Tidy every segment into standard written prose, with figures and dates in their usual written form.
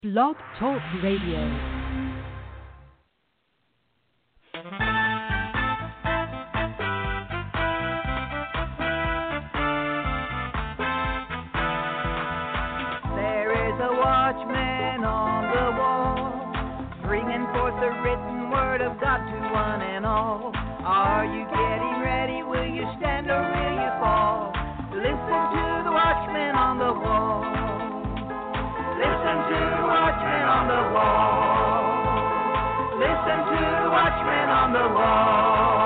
Blog Talk Radio. Watchman on the wall, bringing forth the written word of God to one and all. Are you getting ready? Will you stand or will you fall? Listen to the watchman on the wall. Listen to the watchman on the wall. Listen to the watchman on the wall.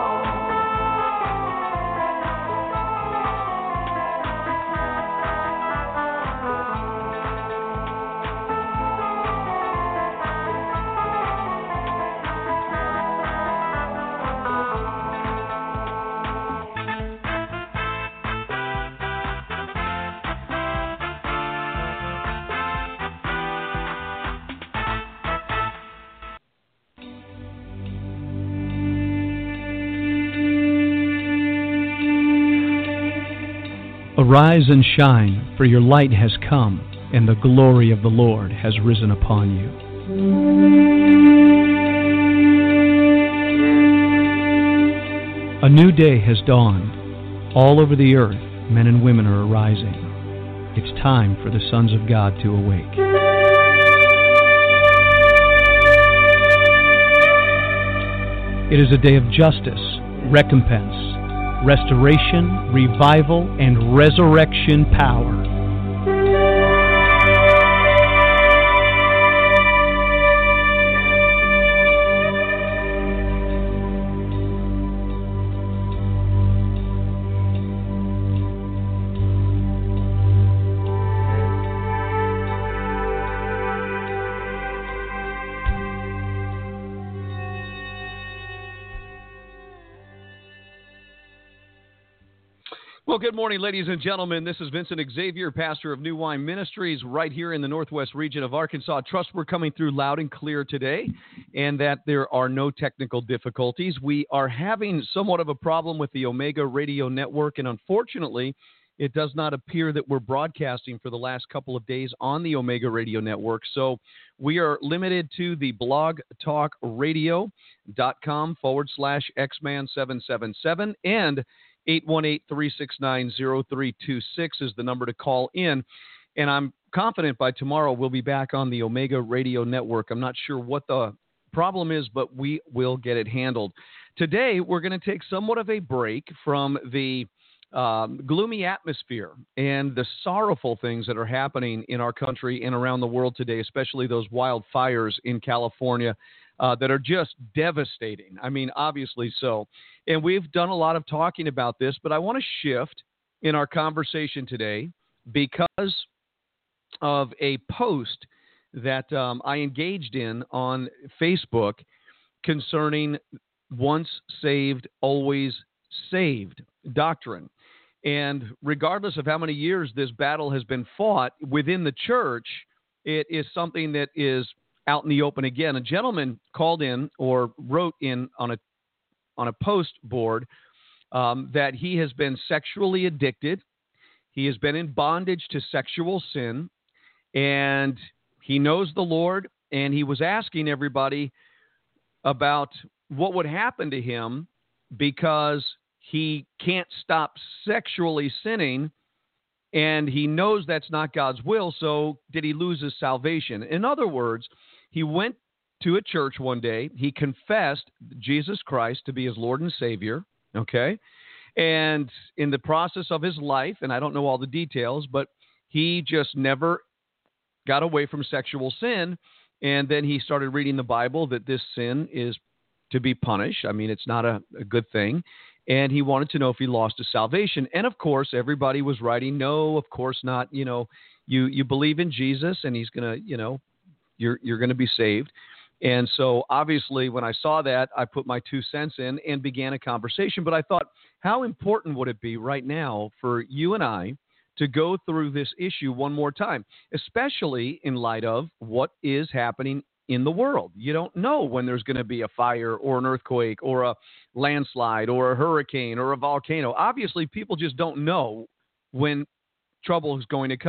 Arise and shine, for your light has come, and the glory of the Lord has risen upon you. A new day has dawned. All over the earth, men and women are arising. It's time for the sons of God to awake. It is a day of justice, recompense, restoration, revival, and resurrection power. Well, good morning, ladies and gentlemen. This is Vincent Xavier, pastor of New Wine Ministries, right here in the northwest region of Arkansas. Trust we're coming through loud and clear today, and that there are no technical difficulties. We are having somewhat of a problem with the Omega Radio Network, and unfortunately, it does not appear that we're broadcasting for the last couple of days on the Omega Radio Network. So we are limited to the blogtalkradio.com/Xman777 and 818-369-0326 is the number to call in. And I'm confident by tomorrow we'll be back on the Omega Radio Network. I'm not sure what the problem is, but we will get it handled. Today, we're going to take somewhat of a break from the gloomy atmosphere and the sorrowful things that are happening in our country and around the world today, especially those wildfires in California that are just devastating. I mean, obviously so. And we've done a lot of talking about this, but I want to shift in our conversation today because of a post that I engaged in on Facebook concerning once saved, always saved doctrine. And regardless of how many years this battle has been fought within the church, it is something that is out in the open again. A gentleman called in or wrote in on a post board that he has been sexually addicted. He has been in bondage to sexual sin, and he knows the Lord, and he was asking everybody about what would happen to him because he can't stop sexually sinning, and he knows that's not God's will, so did he lose his salvation? In other words, he went to a church one day. He confessed Jesus Christ to be his Lord and Savior, okay? And in the process of his life, and I don't know all the details, but he just never got away from sexual sin, and then he started reading the Bible that this sin is to be punished. I mean, it's not a good thing. And he wanted to know if he lost his salvation. And, of course, everybody was writing, no, of course not. You know, you believe in Jesus, and he's going to, you know, you're going to be saved. And so, obviously, when I saw that, I put my 2 cents in and began a conversation. But I thought, how important would it be right now for you and I to go through this issue one more time, especially in light of what is happening in the world? You don't know when there's going to be a fire or an earthquake or a landslide or a hurricane or a volcano. Obviously, people just don't know when trouble is going to come.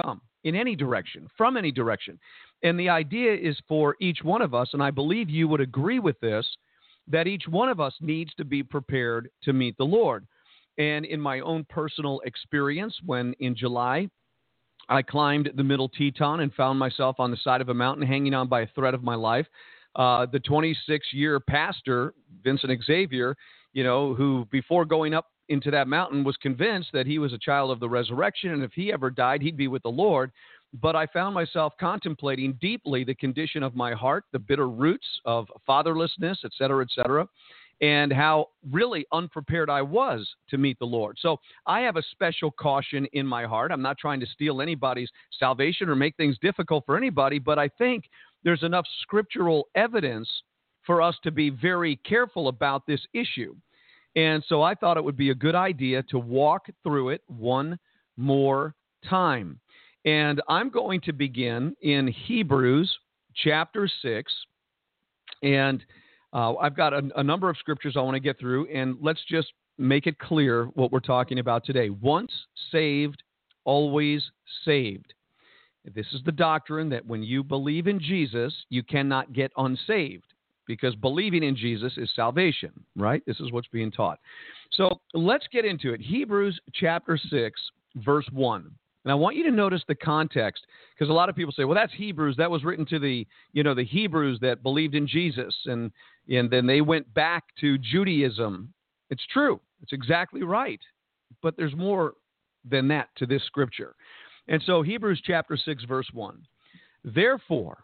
in any direction, from any direction. And the idea is for each one of us, and I believe you would agree with this, that each one of us needs to be prepared to meet the Lord. And in my own personal experience, when in July I climbed the Middle Teton and found myself on the side of a mountain hanging on by a thread of my life, the 26-year pastor, Vincent Xavier, who before going up into that mountain was convinced that he was a child of the resurrection, and if he ever died, he'd be with the Lord. But I found myself contemplating deeply the condition of my heart, the bitter roots of fatherlessness, et cetera, and how really unprepared I was to meet the Lord. So I have a special caution in my heart. I'm not trying to steal anybody's salvation or make things difficult for anybody, but I think there's enough scriptural evidence for us to be very careful about this issue. And so I thought it would be a good idea to walk through it one more time. And I'm going to begin in Hebrews chapter 6. And I've got a number of scriptures I want to get through. And let's just make it clear what we're talking about today. Once saved, always saved. This is the doctrine that when you believe in Jesus, you cannot get unsaved, because believing in Jesus is salvation, right? This is what's being taught. So let's get into it. Hebrews chapter 6, verse 1. And I want you to notice the context, because a lot of people say, well, that's Hebrews. That was written to the Hebrews that believed in Jesus, and then they went back to Judaism. It's true. It's exactly right. But there's more than that to this scripture. And so Hebrews chapter 6, verse 1. Therefore,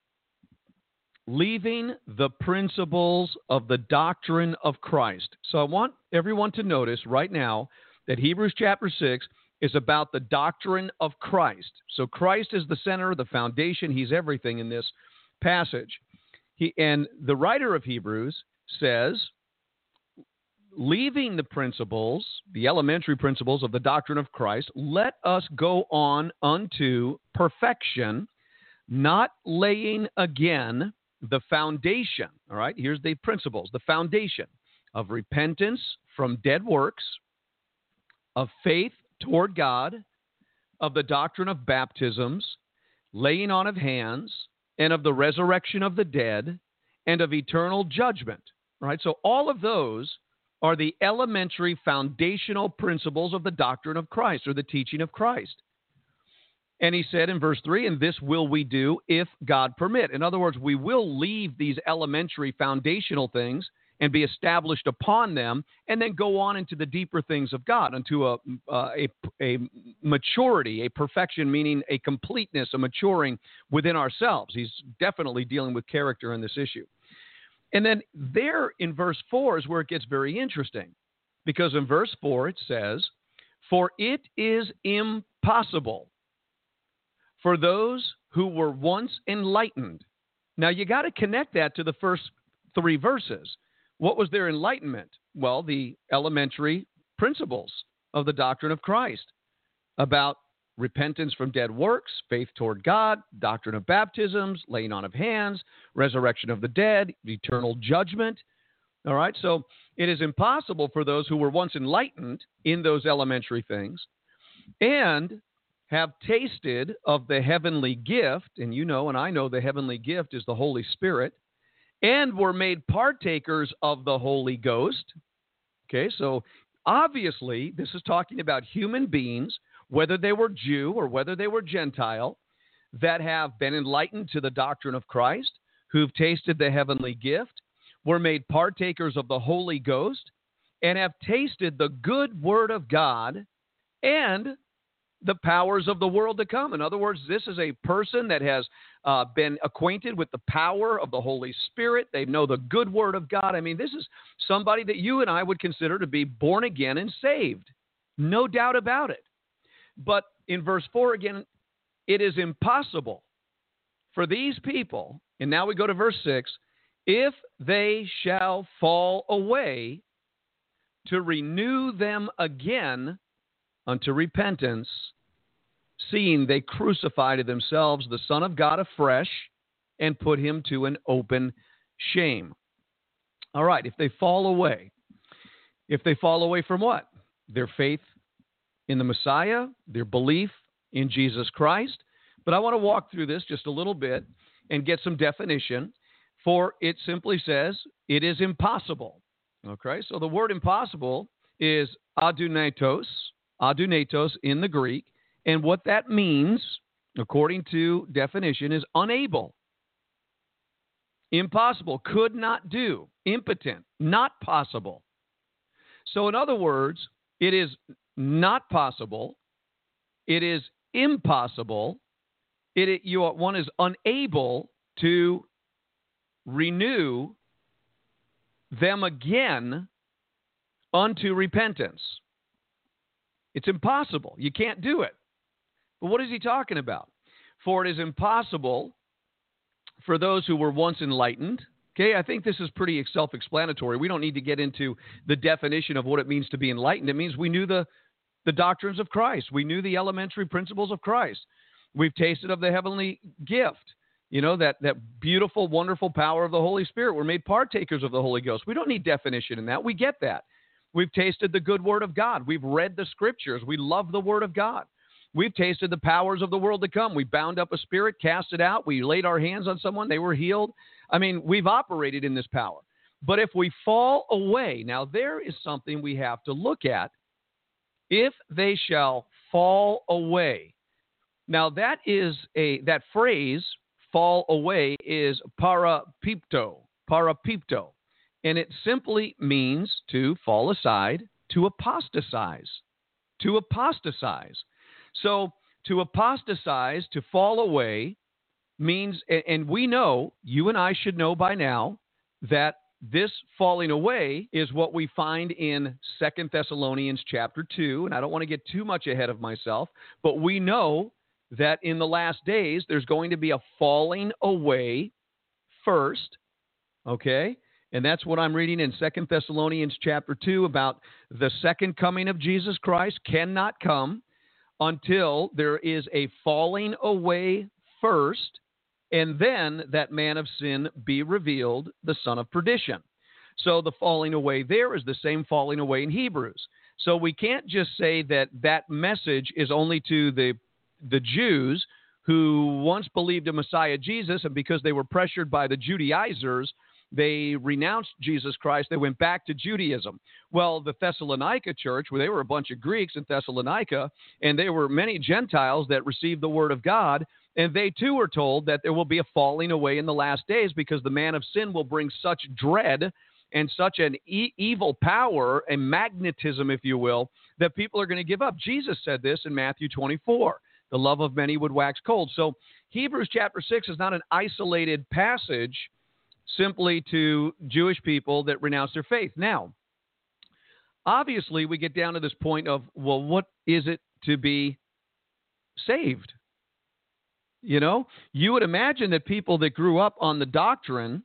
leaving the principles of the doctrine of Christ. So I want everyone to notice right now that Hebrews chapter 6 is about the doctrine of Christ. So Christ is the center, the foundation. He's everything in this passage. And the writer of Hebrews says, leaving the principles, the elementary principles of the doctrine of Christ, let us go on unto perfection, not laying again the foundation. All right, here's the principles, the foundation of repentance from dead works, of faith toward God, of the doctrine of baptisms, laying on of hands, and of the resurrection of the dead, and of eternal judgment. Right? So all of those are the elementary foundational principles of the doctrine of Christ, or the teaching of Christ. And he said in verse 3, and this will we do if God permit. In other words, we will leave these elementary foundational things and be established upon them, and then go on into the deeper things of God, unto a maturity, a perfection, meaning a completeness, a maturing within ourselves. He's definitely dealing with character in this issue. And then there in verse 4 is where it gets very interesting, because in verse 4 it says, for it is impossible for those who were once enlightened. Now you got to connect that to the first 3 verses. What was their enlightenment? Well, the elementary principles of the doctrine of Christ about repentance from dead works, faith toward God, doctrine of baptisms, laying on of hands, resurrection of the dead, eternal judgment. All right, so it is impossible for those who were once enlightened in those elementary things and have tasted of the heavenly gift, and you know and I know the heavenly gift is the Holy Spirit, and were made partakers of the Holy Ghost. Okay, so obviously this is talking about human beings, whether they were Jew or whether they were Gentile, that have been enlightened to the doctrine of Christ, who've tasted the heavenly gift, were made partakers of the Holy Ghost, and have tasted the good word of God and the powers of the world to come. In other words, this is a person that has been acquainted with the power of the Holy Spirit. They know the good word of God. I mean, this is somebody that you and I would consider to be born again and saved. No doubt about it. But in verse 4 again, it is impossible for these people, and now we go to verse 6, if they shall fall away, to renew them again unto repentance, seeing they crucify to themselves the Son of God afresh and put him to an open shame. All right, if they fall away from what? Their faith in the Messiah, their belief in Jesus Christ, But I want to walk through this just a little bit and get some definition, for it simply says it is impossible. Okay, so the word impossible is adunatos in the Greek, and what that means, according to definition, is unable, impossible, could not do, impotent, not possible. So in other words, it is not possible, it is impossible, one is unable to renew them again unto repentance. It's impossible. You can't do it. But what is he talking about? For it is impossible for those who were once enlightened. Okay, I think this is pretty self-explanatory. We don't need to get into the definition of what it means to be enlightened. It means we knew the doctrines of Christ. We knew the elementary principles of Christ. We've tasted of the heavenly gift. You know, that beautiful, wonderful power of the Holy Spirit. We're made partakers of the Holy Ghost. We don't need definition in that. We get that. We've tasted the good word of God. We've read the scriptures. We love the word of God. We've tasted the powers of the world to come. We bound up a spirit, cast it out. We laid our hands on someone. They were healed. I mean, we've operated in this power. But if we fall away, now there is something we have to look at. If they shall fall away. Now that phrase, fall away, is parapipto, and it simply means to fall aside, to apostatize. So to apostatize, to fall away, means, and we know, you and I should know by now, that this falling away is what we find in 2 Thessalonians chapter 2, and I don't want to get too much ahead of myself, but we know that in the last days, there's going to be a falling away first, okay? And that's what I'm reading in 2 Thessalonians chapter 2 about the second coming of Jesus Christ cannot come until there is a falling away first, and then that man of sin be revealed, the son of perdition. So the falling away there is the same falling away in Hebrews. So we can't just say that message is only to the Jews who once believed in Messiah Jesus, and because they were pressured by the Judaizers, they renounced Jesus Christ. They went back to Judaism. Well, the Thessalonica church, where they were a bunch of Greeks in Thessalonica, and there were many Gentiles that received the word of God, and they too were told that there will be a falling away in the last days because the man of sin will bring such dread and such an evil power and magnetism, if you will, that people are going to give up. Jesus said this in Matthew 24. The love of many would wax cold. So Hebrews chapter 6 is not an isolated passage simply to Jewish people that renounce their faith. Now, obviously, we get down to this point of, well, what is it to be saved? You know, you would imagine that people that grew up on the doctrine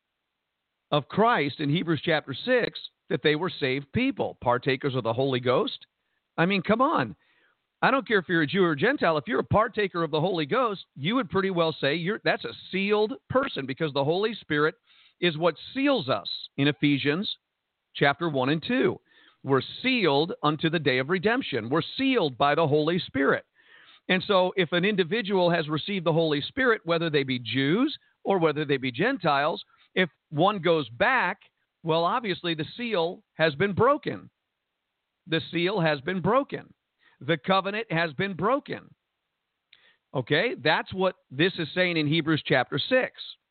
of Christ in Hebrews chapter 6, that they were saved people, partakers of the Holy Ghost. I mean, come on. I don't care if you're a Jew or a Gentile. If you're a partaker of the Holy Ghost, you would pretty well say that's a sealed person, because the Holy Spirit is what seals us in Ephesians chapter 1 and 2. We're sealed unto the day of redemption. We're sealed by the Holy Spirit. And so if an individual has received the Holy Spirit, whether they be Jews or whether they be Gentiles, if one goes back, well, obviously the seal has been broken. The seal has been broken. The covenant has been broken. Okay, that's what this is saying in Hebrews chapter 6.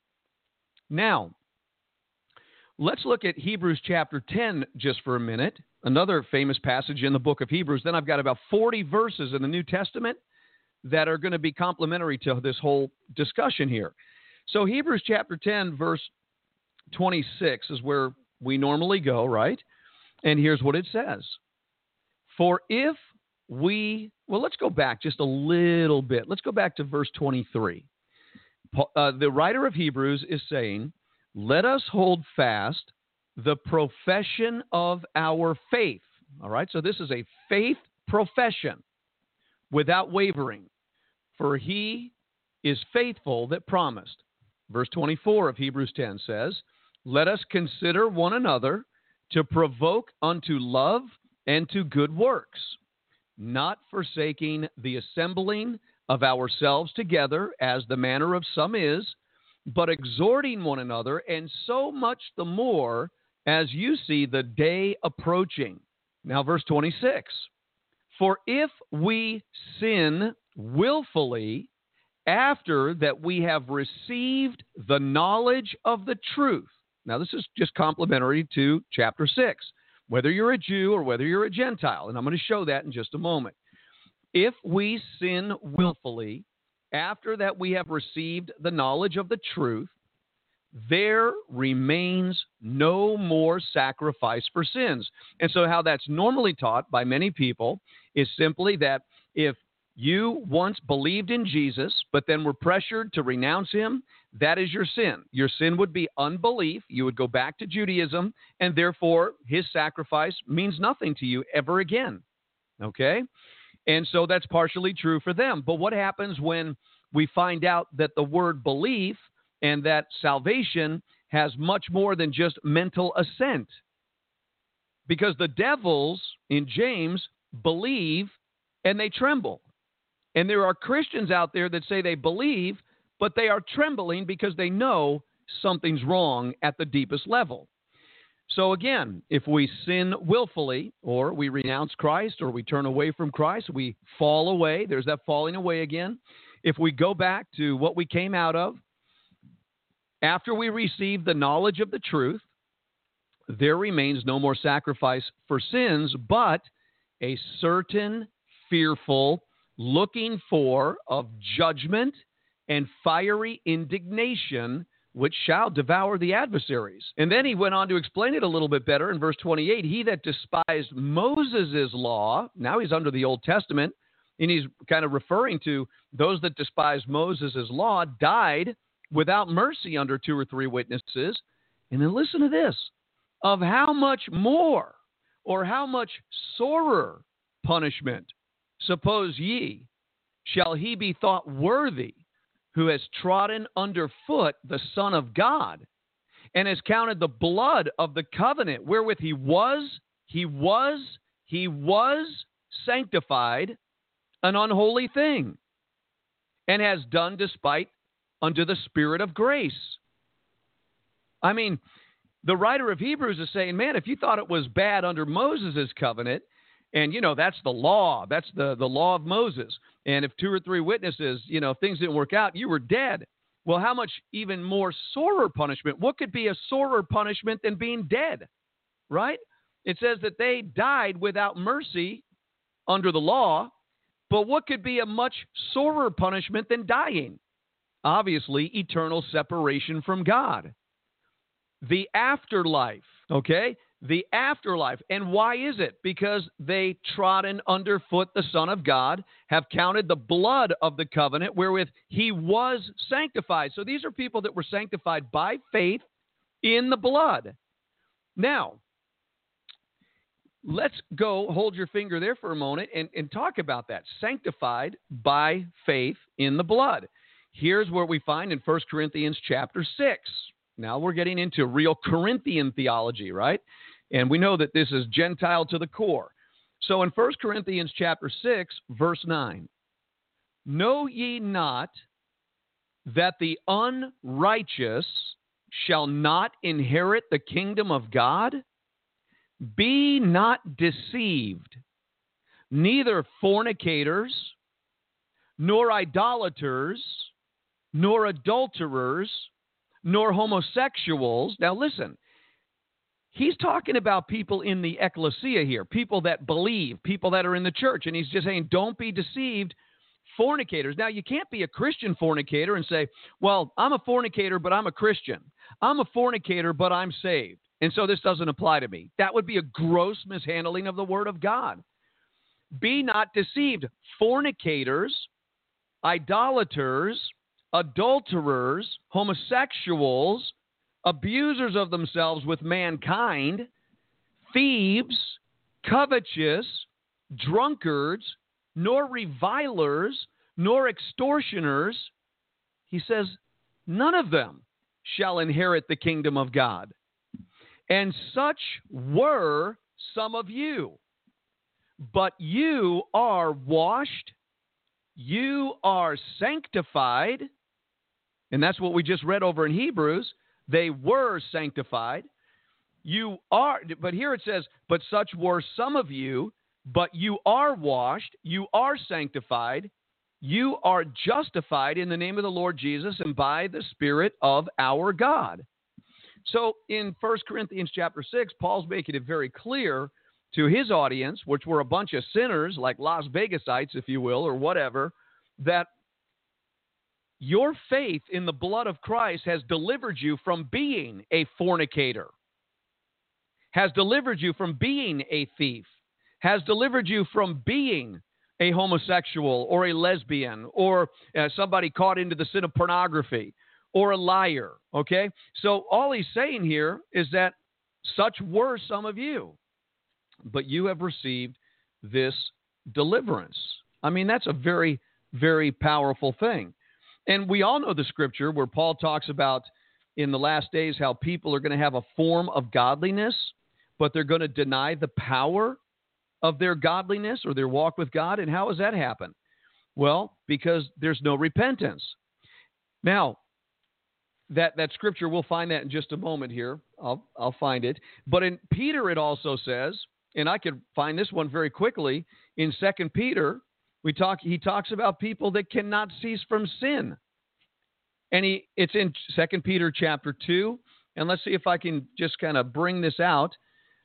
Now, let's look at Hebrews chapter 10 just for a minute, another famous passage in the book of Hebrews. Then I've got about 40 verses in the New Testament that are going to be complementary to this whole discussion here. So Hebrews chapter 10, verse 26 is where we normally go, right? And here's what it says. For if let's go back just a little bit. Let's go back to verse 23. The writer of Hebrews is saying, let us hold fast the profession of our faith. All right, so this is a faith profession without wavering, for he is faithful that promised. Verse 24 of Hebrews 10 says, let us consider one another to provoke unto love and to good works, not forsaking the assembling of ourselves together, as the manner of some is, but exhorting one another, and so much the more as you see the day approaching. Now, verse 26. For if we sin willfully after that we have received the knowledge of the truth. Now, this is just complementary to chapter 6, whether you're a Jew or whether you're a Gentile, and I'm going to show that in just a moment. If we sin willfully after that we have received the knowledge of the truth, there remains no more sacrifice for sins. And so how that's normally taught by many people is simply that if you once believed in Jesus, but then were pressured to renounce him, that is your sin. Your sin would be unbelief. You would go back to Judaism, and therefore his sacrifice means nothing to you ever again. Okay? And so that's partially true for them. But what happens when we find out that the word belief and that salvation has much more than just mental assent? Because the devils in James believe and they tremble. And there are Christians out there that say they believe, but they are trembling because they know something's wrong at the deepest level. So again, if we sin willfully, or we renounce Christ, or we turn away from Christ, we fall away. There's that falling away again. If we go back to what we came out of, after we receive the knowledge of the truth, there remains no more sacrifice for sins, but a certain fearful looking for of judgment and fiery indignation, which shall devour the adversaries. And then he went on to explain it a little bit better in verse 28. He that despised Moses' law, now he's under the Old Testament, and he's kind of referring to those that despised Moses' law, died without mercy under 2 or 3 witnesses. And then listen to this, of how much more or how much sorer punishment, suppose ye, shall he be thought worthy who has trodden under foot the Son of God and has counted the blood of the covenant wherewith he was sanctified an unholy thing, and has done despite unto the Spirit of grace. I mean, the writer of Hebrews is saying, man, if you thought it was bad under Moses' covenant, and, you know, that's the law. That's the law of Moses. And if 2 or 3 witnesses, you know, if things didn't work out, you were dead. Well, how much even more sorer punishment? What could be a sorer punishment than being dead, right? It says that they died without mercy under the law, but what could be a much sorer punishment than dying? Obviously, eternal separation from God. The afterlife, okay? The afterlife. And why is it? Because they trodden underfoot the Son of God, have counted the blood of the covenant wherewith he was sanctified. So these are people that were sanctified by faith in the blood. Now, let's go, hold your finger there for a moment and talk about that. Sanctified by faith in the blood. Here's where we find in 1 Corinthians chapter 6. Now we're getting into real Corinthian theology, right? And we know that this is Gentile to the core. So in 1 Corinthians chapter 6, verse 9, know ye not that the unrighteous shall not inherit the kingdom of God? Be not deceived, neither fornicators, nor idolaters, nor adulterers, nor homosexuals. Now listen, he's talking about people in the ecclesia here, people that believe, people that are in the church. And he's just saying, don't be deceived, fornicators. Now, you can't be a Christian fornicator and say, well, I'm a fornicator, but I'm a Christian. I'm a fornicator, but I'm saved. And so this doesn't apply to me. That would be a gross mishandling of the word of God. Be not deceived, fornicators, idolaters, adulterers, homosexuals, abusers of themselves with mankind, thieves, covetous, drunkards, nor revilers, nor extortioners. He says, none of them shall inherit the kingdom of God. And such were some of you. But you are washed, you are sanctified, and that's what we just read over in Hebrews. They were sanctified. You are, but here it says, but such were some of you, but you are washed, you are sanctified, you are justified in the name of the Lord Jesus and by the Spirit of our God. So in 1 Corinthians chapter 6, Paul's making it very clear to his audience, which were a bunch of sinners like Las Vegasites, if you will, or whatever, that your faith in the blood of Christ has delivered you from being a fornicator, has delivered you from being a thief, has delivered you from being a homosexual or a lesbian or somebody caught into the sin of pornography or a liar, okay? So all he's saying here is that such were some of you, but you have received this deliverance. I mean, that's a very, very powerful thing. And we all know the scripture where Paul talks about in the last days how people are going to have a form of godliness, but they're going to deny the power of their godliness or their walk with God. And how does that happen? Well, because there's no repentance. Now, that scripture, we'll find that in just a moment here. I'll find it. But in Peter, it also says, and I could find this one very quickly, in 2 Peter, he talks about people that cannot cease from sin. And it's in 2 Peter chapter 2. And let's see if I can just kind of bring this out.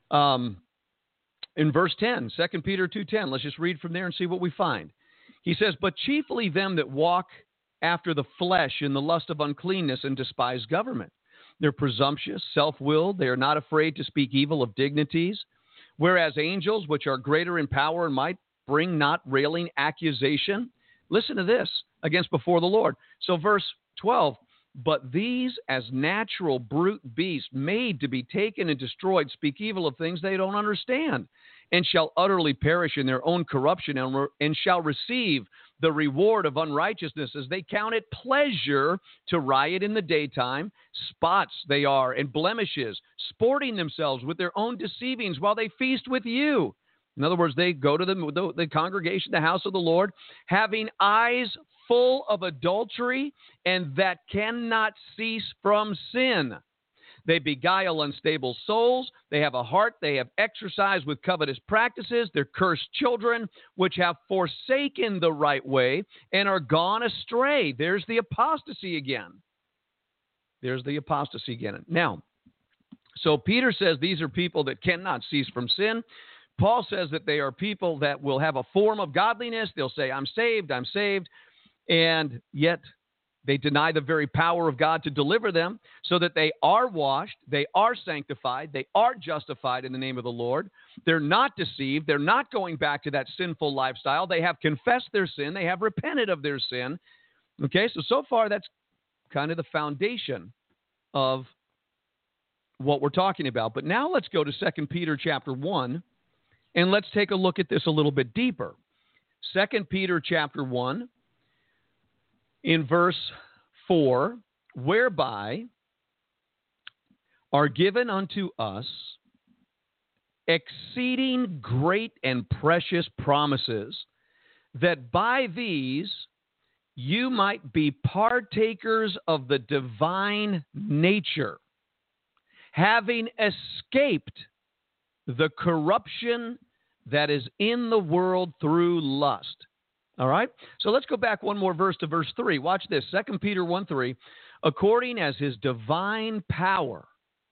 In verse 10, 2 Peter 2:10, let's just read from there and see what we find. He says, but chiefly them that walk after the flesh in the lust of uncleanness and despise government. They're presumptuous, self-willed. They are not afraid to speak evil of dignities. Whereas angels, which are greater in power and might, bring not railing accusation. Listen to this, against before the Lord. So verse 12, but these as natural brute beasts made to be taken and destroyed speak evil of things they don't understand and shall utterly perish in their own corruption and shall receive the reward of unrighteousness as they count it pleasure to riot in the daytime. Spots they are and blemishes, sporting themselves with their own deceivings while they feast with you. In other words, they go to the congregation, the house of the Lord, having eyes full of adultery and that cannot cease from sin. They beguile unstable souls. They have a heart. They have exercised with covetous practices. They're cursed children, which have forsaken the right way and are gone astray. There's the apostasy again. Now, so Peter says these are people that cannot cease from sin. Paul says that they are people that will have a form of godliness. They'll say, I'm saved. And yet they deny the very power of God to deliver them, so that they are washed, they are sanctified, they are justified in the name of the Lord. They're not deceived. They're not going back to that sinful lifestyle. They have confessed their sin. They have repented of their sin. Okay, so far that's kind of the foundation of what we're talking about. But now let's go to 2 Peter chapter 1, and let's take a look at this a little bit deeper. 2 Peter chapter 1, in verse 4, whereby are given unto us exceeding great and precious promises, that by these you might be partakers of the divine nature, having escaped the corruption that is in the world through lust. All right? So let's go back one more verse to verse 3. Watch this. 2 Peter 1:3. According as his divine power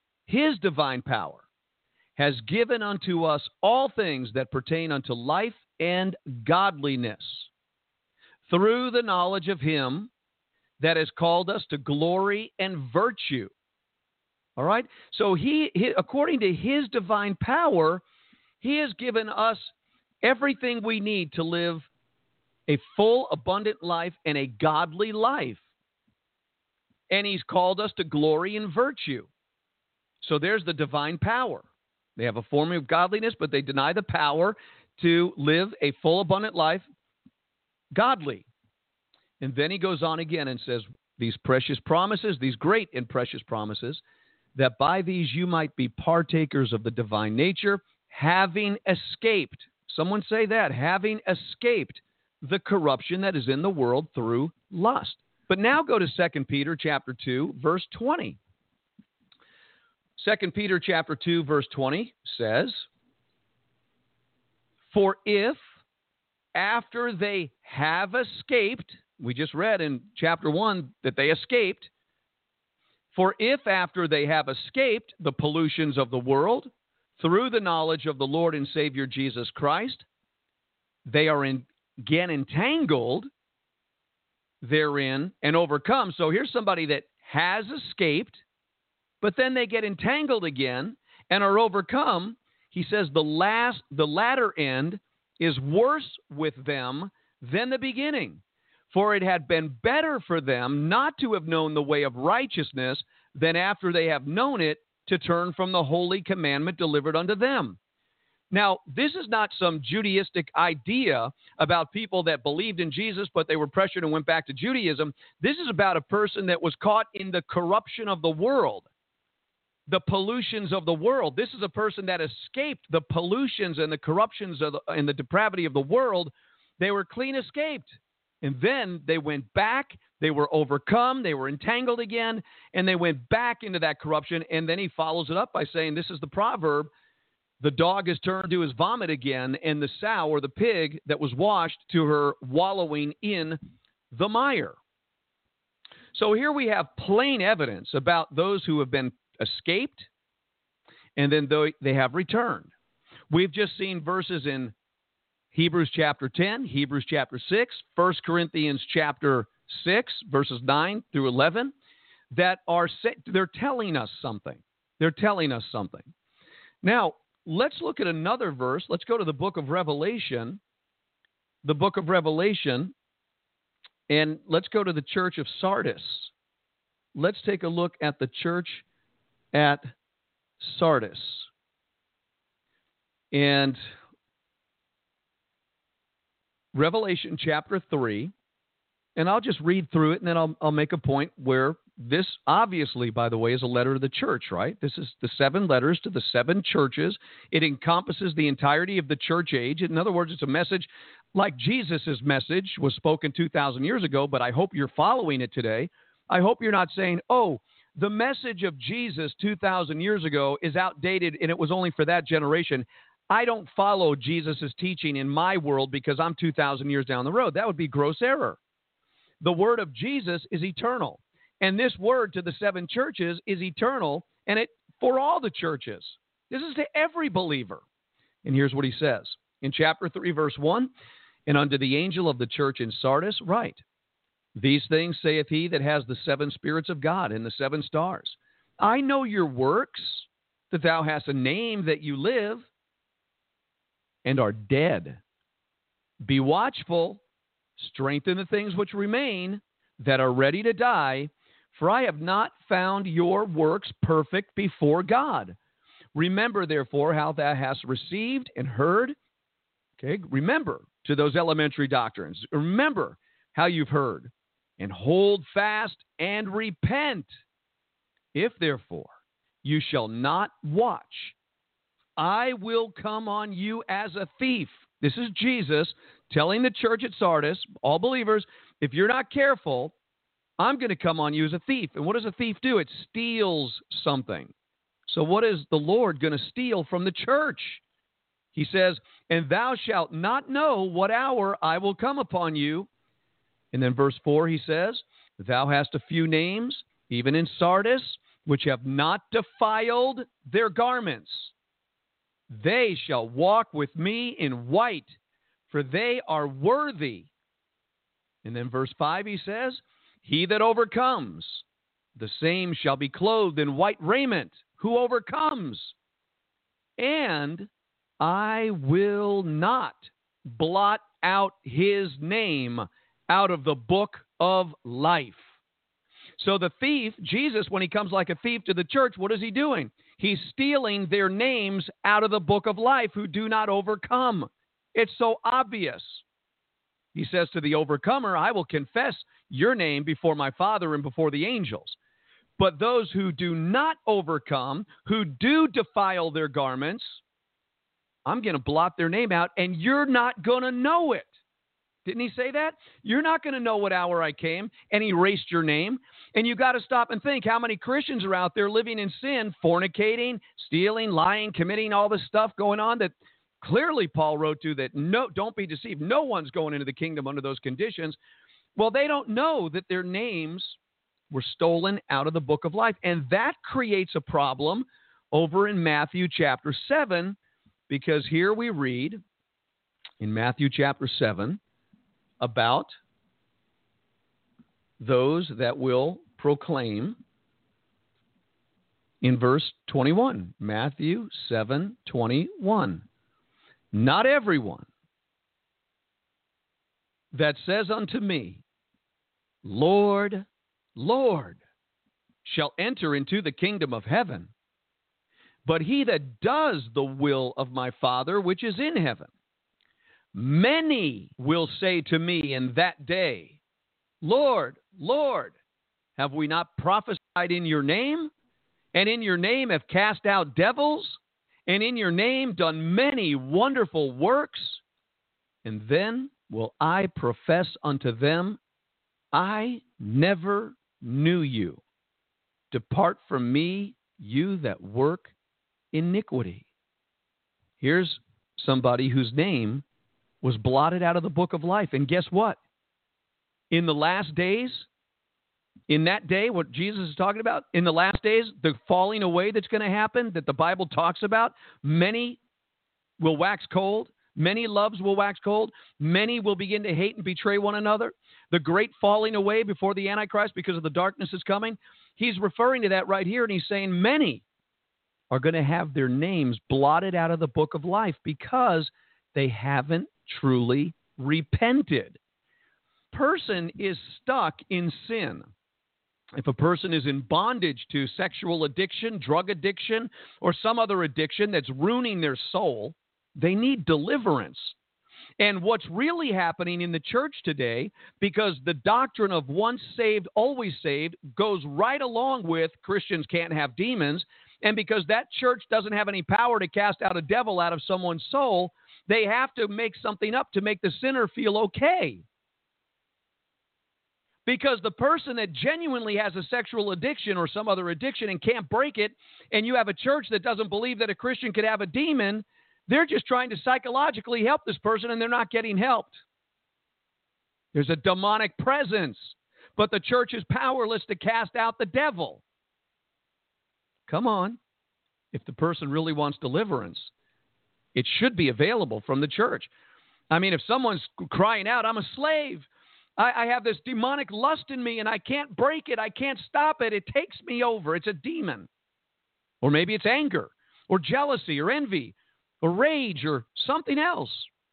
has given unto us all things that pertain unto life and godliness, through the knowledge of him that has called us to glory and virtue. All right? So he according to his divine power, he has given us everything we need to live a full, abundant life and a godly life. And he's called us to glory and virtue. So there's the divine power. They have a form of godliness, but they deny the power to live a full, abundant life godly. And then he goes on again and says, these precious promises, these great and precious promises, that by these you might be partakers of the divine nature, having escaped. Someone say that, having escaped the corruption that is in the world through lust. But now go to 2 Peter chapter 2, verse 20. 2 Peter chapter 2, verse 20 says, "For if after they have escaped," we just read in chapter 1 that they escaped, "for if after they have escaped the pollutions of the world through the knowledge of the Lord and Savior Jesus Christ, they are again entangled therein and overcome." So here's somebody that has escaped, but then they get entangled again and are overcome. He says the latter end is worse with them than the beginning. For it had been better for them not to have known the way of righteousness than after they have known it to turn from the holy commandment delivered unto them. Now, this is not some Judaistic idea about people that believed in Jesus, but they were pressured and went back to Judaism. This is about a person that was caught in the corruption of the world, the pollutions of the world. This is a person that escaped the pollutions and the corruptions and the depravity of the world. They were clean escaped. And then they went back, they were overcome, they were entangled again, and they went back into that corruption. And then he follows it up by saying, this is the proverb, the dog is turned to his vomit again, and the sow or the pig that was washed to her wallowing in the mire. So here we have plain evidence about those who have been escaped, and then they have returned. We've just seen verses in Hebrews chapter 10, Hebrews chapter 6, 1 Corinthians chapter 6, verses 9 through 11, that they're telling us something. They're telling us something. Now, let's look at another verse. Let's go to the book of Revelation. The book of Revelation, and let's go to the church of Sardis. Let's take a look at the church at Sardis. And Revelation chapter 3, and I'll just read through it, and then I'll make a point where this obviously, by the way, is a letter to the church, right? This is the 7 letters to the 7 churches. It encompasses the entirety of the church age. In other words, it's a message like Jesus' message was spoken 2,000 years ago, but I hope you're following it today. I hope you're not saying, oh, the message of Jesus 2,000 years ago is outdated and it was only for that generation. I don't follow Jesus' teaching in my world because I'm 2,000 years down the road. That would be gross error. The word of Jesus is eternal. And this word to the 7 churches is eternal, and it for all the churches. This is to every believer. And here's what he says. In chapter 3, verse 1, "And unto the angel of the church in Sardis write, These things saith he that has the 7 spirits of God and the 7 stars. I know your works, that thou hast a name that you live, and are dead. Be watchful, strengthen the things which remain, that are ready to die, for I have not found your works perfect before God. Remember, therefore, how thou hast received and heard." Okay, remember to those elementary doctrines. Remember how you've heard, and hold fast and repent. If, therefore, you shall not watch, I will come on you as a thief. This is Jesus telling the church at Sardis, all believers, if you're not careful, I'm going to come on you as a thief. And what does a thief do? It steals something. So what is the Lord going to steal from the church? He says, "And thou shalt not know what hour I will come upon you." And then verse 4, he says, "Thou hast a few names, even in Sardis, which have not defiled their garments. They shall walk with me in white, for they are worthy." And then verse 5, he says, "He that overcomes, the same shall be clothed in white raiment." Who overcomes? "And I will not blot out his name out of the book of life." So the thief, Jesus, when he comes like a thief to the church, what is he doing? He's stealing their names out of the book of life who do not overcome. It's so obvious. He says to the overcomer, "I will confess your name before my Father and before the angels." But those who do not overcome, who do defile their garments, I'm going to blot their name out, and you're not going to know it. Didn't he say that? You're not going to know what hour I came, and he erased your name. And you got to stop and think how many Christians are out there living in sin, fornicating, stealing, lying, committing all this stuff going on that clearly Paul wrote to that, no, don't be deceived. No one's going into the kingdom under those conditions. Well, they don't know that their names were stolen out of the book of life. And that creates a problem over in Matthew chapter 7, because here we read in Matthew chapter 7 about those that will proclaim in verse 21. Matthew 7:21. Not everyone that says unto me, Lord, Lord, shall enter into the kingdom of heaven, but he that does the will of my Father which is in heaven. Many will say to me in that day, Lord, Lord, have we not prophesied in your name? And in your name have cast out devils? And in your name done many wonderful works? And then will I profess unto them, I never knew you. Depart from me, you that work iniquity. Here's somebody whose name was blotted out of the book of life. And guess what? In the last days, in that day, what Jesus is talking about, in the last days, the falling away that's going to happen, that the Bible talks about, many will wax cold, many loves will wax cold, many will begin to hate and betray one another. The great falling away before the Antichrist because of the darkness is coming. He's referring to that right here, and he's saying many are going to have their names blotted out of the book of life because they haven't truly repented. Person is stuck in sin. If a person is in bondage to sexual addiction, drug addiction, or some other addiction that's ruining their soul, they need deliverance. And what's really happening in the church today, because the doctrine of once saved, always saved goes right along with Christians can't have demons, and because that church doesn't have any power to cast out a devil out of someone's soul, they have to make something up to make the sinner feel okay. Because the person that genuinely has a sexual addiction or some other addiction and can't break it, and you have a church that doesn't believe that a Christian could have a demon, they're just trying to psychologically help this person, and they're not getting helped. There's a demonic presence, but the church is powerless to cast out the devil. Come on. If the person really wants deliverance, it should be available from the church. I mean, if someone's crying out, I'm a slave, I have this demonic lust in me, and I can't break it, I can't stop it, it takes me over, it's a demon. Or maybe it's anger, or jealousy, or envy, or rage, or something else.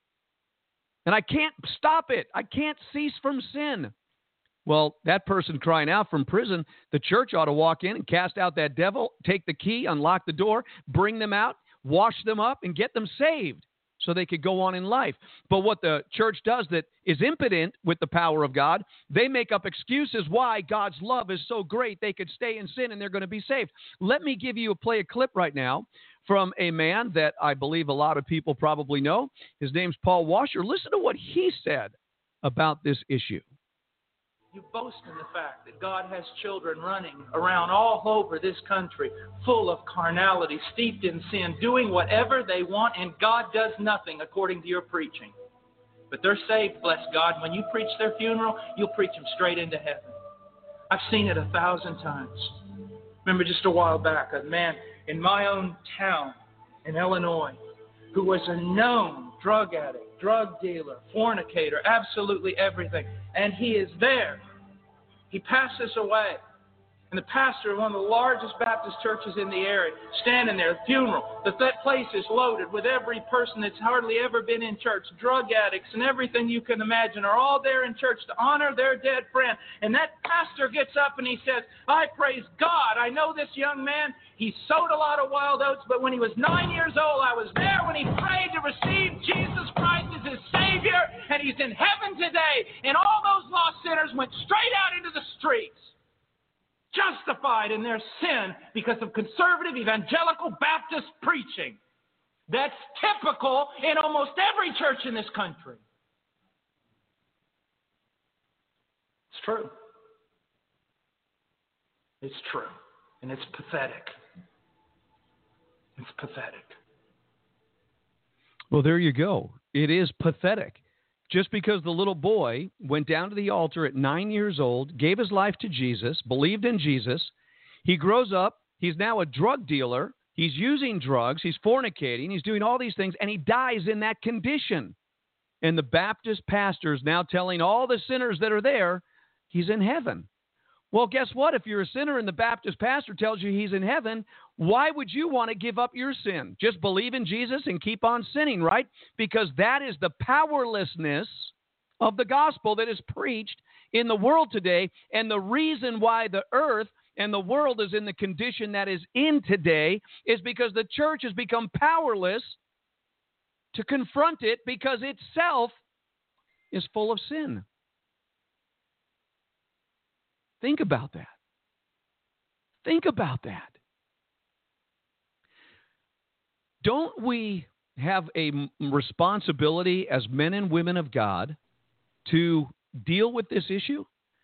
And I can't stop it, I can't cease from sin. Well, that person crying out from prison, the church ought to walk in and cast out that devil, take the key, unlock the door, bring them out, wash them up, and get them saved so they could go on in life. But what the church does that is impotent with the power of God, they make up excuses why God's love is so great they could stay in sin and they're going to be saved. Let me play a clip right now from a man that I believe a lot of people probably know. His name's Paul Washer. Listen to what he said about this issue. You boast in the fact that God has children running around all over this country, full of carnality, steeped in sin, doing whatever they want, and God does nothing according to your preaching. But they're saved, bless God. When you preach their funeral, you'll preach them straight into heaven. I've seen it 1,000 times. Remember just a while back, a man in my own town in Illinois who was a known drug addict, drug dealer, fornicator, absolutely everything. And he is there. He passes away. And the pastor of one of the largest Baptist churches in the area, standing there, funeral, that place is loaded with every person that's hardly ever been in church. Drug addicts and everything you can imagine are all there in church to honor their dead friend. And that pastor gets up and he says, I praise God. I know this young man. He sowed a lot of wild oats, but when he was 9 years old, I was there when he prayed to receive Jesus Christ as his Savior, and he's in heaven today. And all those lost sinners went straight out into the streets, justified in their sin because of conservative evangelical Baptist preaching. That's typical in almost every church in this country. true. It's true. And it's pathetic. It's pathetic. Well, there you go. It is pathetic. Just because the little boy went down to the altar at 9 years old, gave his life to Jesus, believed in Jesus, he grows up, he's now a drug dealer, he's using drugs, he's fornicating, he's doing all these things, and he dies in that condition. And the Baptist pastor is now telling all the sinners that are there, he's in heaven. Well, guess what? If you're a sinner and the Baptist pastor tells you he's in heaven, why would you want to give up your sin? Just believe in Jesus and keep on sinning, right? Because that is the powerlessness of the gospel that is preached in the world today. And the reason why the earth and the world is in the condition that is in today is because the church has become powerless to confront it because itself is full of sin. Think about that. Think about that. Don't we have a responsibility as men and women of God to deal with this issue?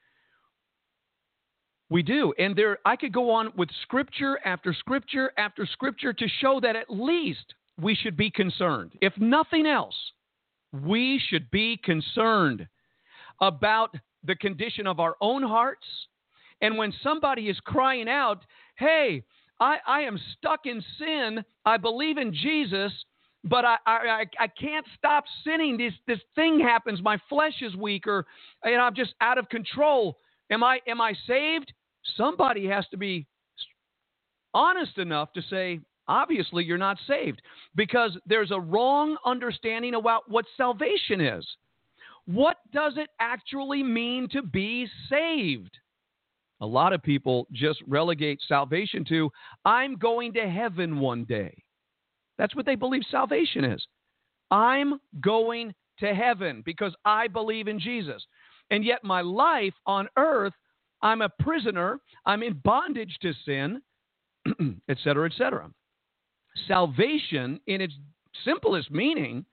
We do. And I could go on with scripture after scripture after scripture to show that at least we should be concerned. If nothing else, we should be concerned about the condition of our own hearts. And when somebody is crying out, hey, I am stuck in sin, I believe in Jesus, but I can't stop sinning. This thing happens, my flesh is weak, or I'm just out of control. Am I saved? Somebody has to be honest enough to say, obviously you're not saved, because there's a wrong understanding about what salvation is. What does it actually mean to be saved? A lot of people just relegate salvation to, I'm going to heaven one day. That's what they believe salvation is. I'm going to heaven because I believe in Jesus. And yet my life on earth, I'm a prisoner, I'm in bondage to sin, et cetera, et cetera. Salvation, in its simplest meaning,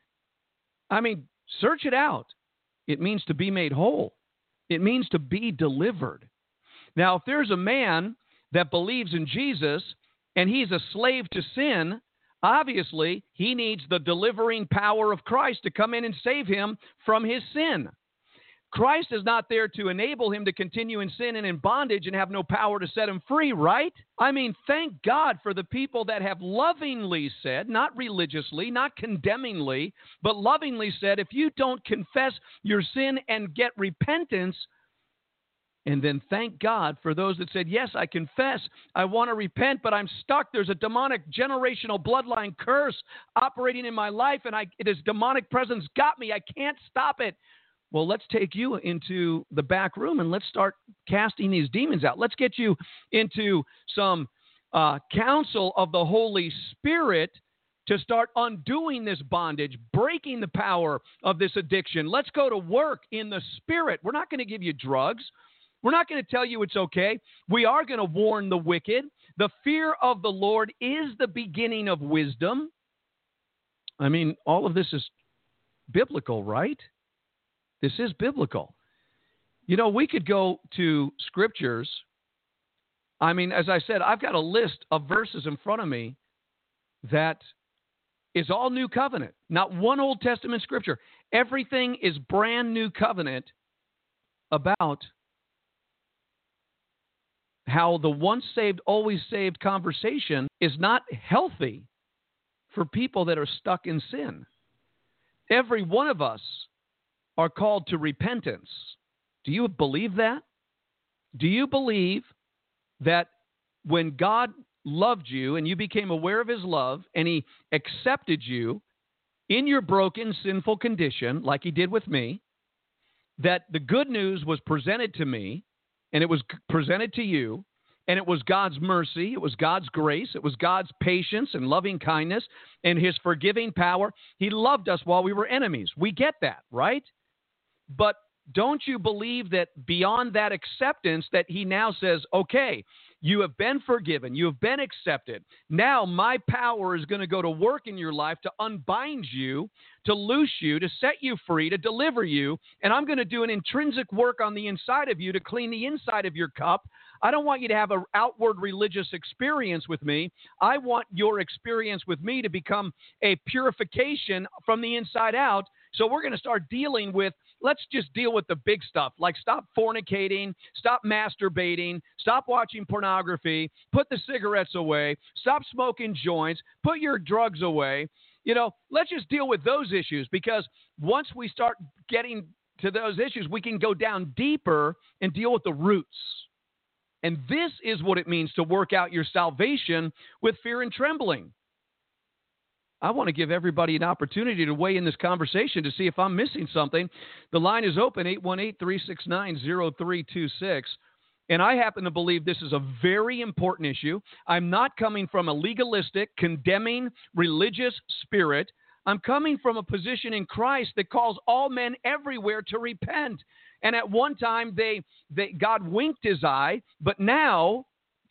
search it out. It means to be made whole. It means to be delivered. Now, if there's a man that believes in Jesus and he's a slave to sin, obviously he needs the delivering power of Christ to come in and save him from his sin. Christ is not there to enable him to continue in sin and in bondage and have no power to set him free, right? Thank God for the people that have lovingly said, not religiously, not condemningly, but lovingly said, if you don't confess your sin and get repentance, and then thank God for those that said, yes, I confess, I want to repent, but I'm stuck. There's a demonic generational bloodline curse operating in my life, and this demonic presence got me. I can't stop it. Well, let's take you into the back room and let's start casting these demons out. Let's get you into some counsel of the Holy Spirit to start undoing this bondage, breaking the power of this addiction. Let's go to work in the Spirit. We're not going to give you drugs. We're not going to tell you it's okay. We are going to warn the wicked. The fear of the Lord is the beginning of wisdom. All of this is biblical, right? This is biblical. We could go to scriptures. As I said, I've got a list of verses in front of me that is all New Covenant, not one Old Testament scripture. Everything is brand new covenant about how the once saved, always saved conversation is not healthy for people that are stuck in sin. Every one of us are called to repentance. Do you believe that? Do you believe that when God loved you and you became aware of his love and he accepted you in your broken, sinful condition, like he did with me, that the good news was presented to me and it was presented to you, and it was God's mercy, it was God's grace, it was God's patience and loving kindness and his forgiving power. He loved us while we were enemies. We get that, right? But don't you believe that beyond that acceptance that he now says, okay, You have been forgiven. You have been accepted. Now my power is going to go to work in your life to unbind you, to loose you, to set you free, to deliver you. And I'm going to do an intrinsic work on the inside of you to clean the inside of your cup. I don't want you to have an outward religious experience with me. I want your experience with me to become a purification from the inside out. So we're going to start dealing with, let's just deal with the big stuff, like stop fornicating, stop masturbating, stop watching pornography, put the cigarettes away, stop smoking joints, put your drugs away. Let's just deal with those issues, because once we start getting to those issues, we can go down deeper and deal with the roots. And this is what it means to work out your salvation with fear and trembling. I want to give everybody an opportunity to weigh in this conversation to see if I'm missing something. The line is open, 818-369-0326. And I happen to believe this is a very important issue. I'm not coming from a legalistic, condemning, religious spirit. I'm coming from a position in Christ that calls all men everywhere to repent. And at one time, God winked his eye, but now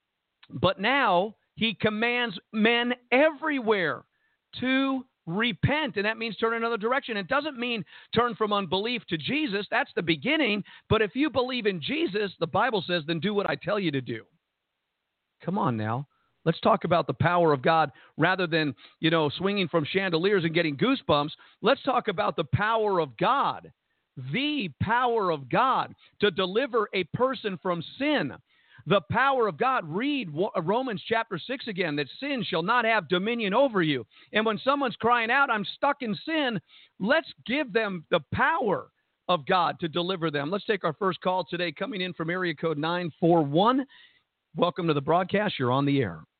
he commands men everywhere to repent, and that means turn another direction. It doesn't mean turn from unbelief to Jesus. That's the beginning. But if you believe in Jesus, the Bible says, then do what I tell you to do. Come on now. Let's talk about the power of God rather than, swinging from chandeliers and getting goosebumps. Let's talk about the power of God, the power of God to deliver a person from sin. The power of God. Read Romans chapter 6 again, that sin shall not have dominion over you. And when someone's crying out, I'm stuck in sin, let's give them the power of God to deliver them. Let's take our first call today, coming in from area code 941. Welcome to the broadcast. You're on the air.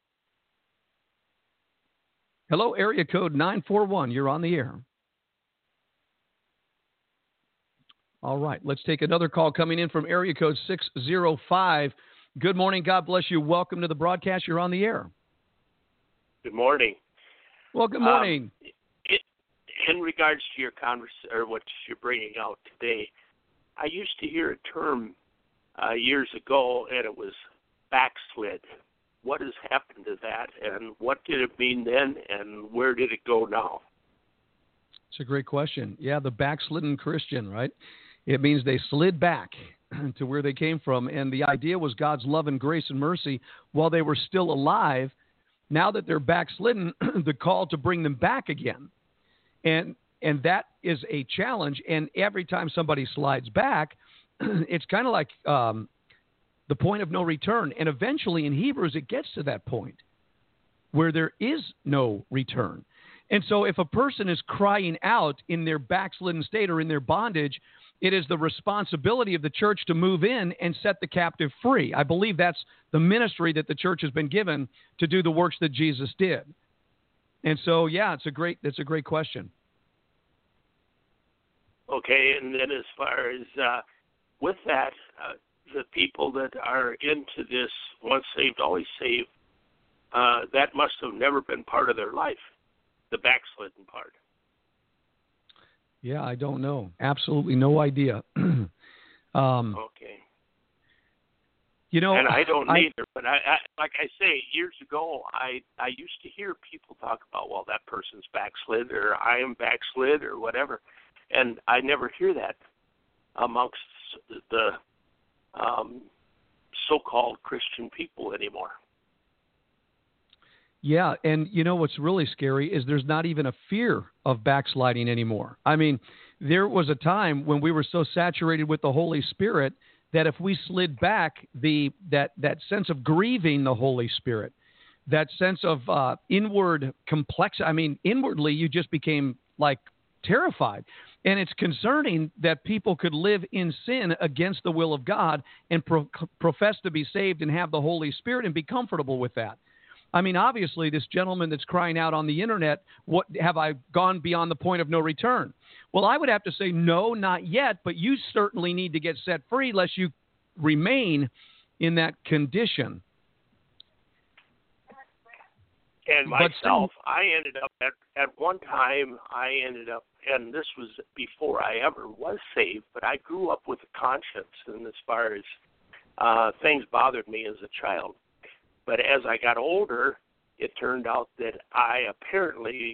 Hello, area code 941. You're on the air. All right, let's take another call coming in from area code 605. Good morning. God bless you. Welcome to the broadcast. You're on the air. Good morning. Well, good morning. In regards to your conversation, or what you're bringing out today, I used to hear a term years ago, and it was backslid. What has happened to that, and what did it mean then, and where did it go now? It's a great question. Yeah, the backslidden Christian, right? It means they slid back to where they came from. And the idea was God's love and grace and mercy while they were still alive. Now that they're backslidden, the call to bring them back again. And that is a challenge. And every time somebody slides back, it's kind of like the point of no return. And eventually in Hebrews, it gets to that point where there is no return. And so if a person is crying out in their backslidden state or in their bondage, it is the responsibility of the church to move in and set the captive free. I believe that's the ministry that the church has been given to do the works that Jesus did. And so, yeah, it's a great question. Okay, and then as far as with that, the people that are into this once saved, always saved, that must have never been part of their life. The backslidden part. Yeah, I don't know. Absolutely no idea. Okay. And I don't either. But I like I say, years ago, I used to hear people talk about, well, that person's backslid, or I am backslid, or whatever, and I never hear that amongst the so-called Christian people anymore. Yeah, and what's really scary is there's not even a fear of backsliding anymore. I mean, there was a time when we were so saturated with the Holy Spirit that if we slid back, that sense of grieving the Holy Spirit, that sense of inward inwardly you just became like terrified. And it's concerning that people could live in sin against the will of God and profess to be saved and have the Holy Spirit and be comfortable with that. I mean, obviously, this gentleman that's crying out on the internet, what have I gone beyond the point of no return? Well, I would have to say, no, not yet, but you certainly need to get set free lest you remain in that condition. And myself, I ended up, at one time, and this was before I ever was saved, but I grew up with a conscience, and as far as things bothered me as a child. But as I got older, it turned out that I apparently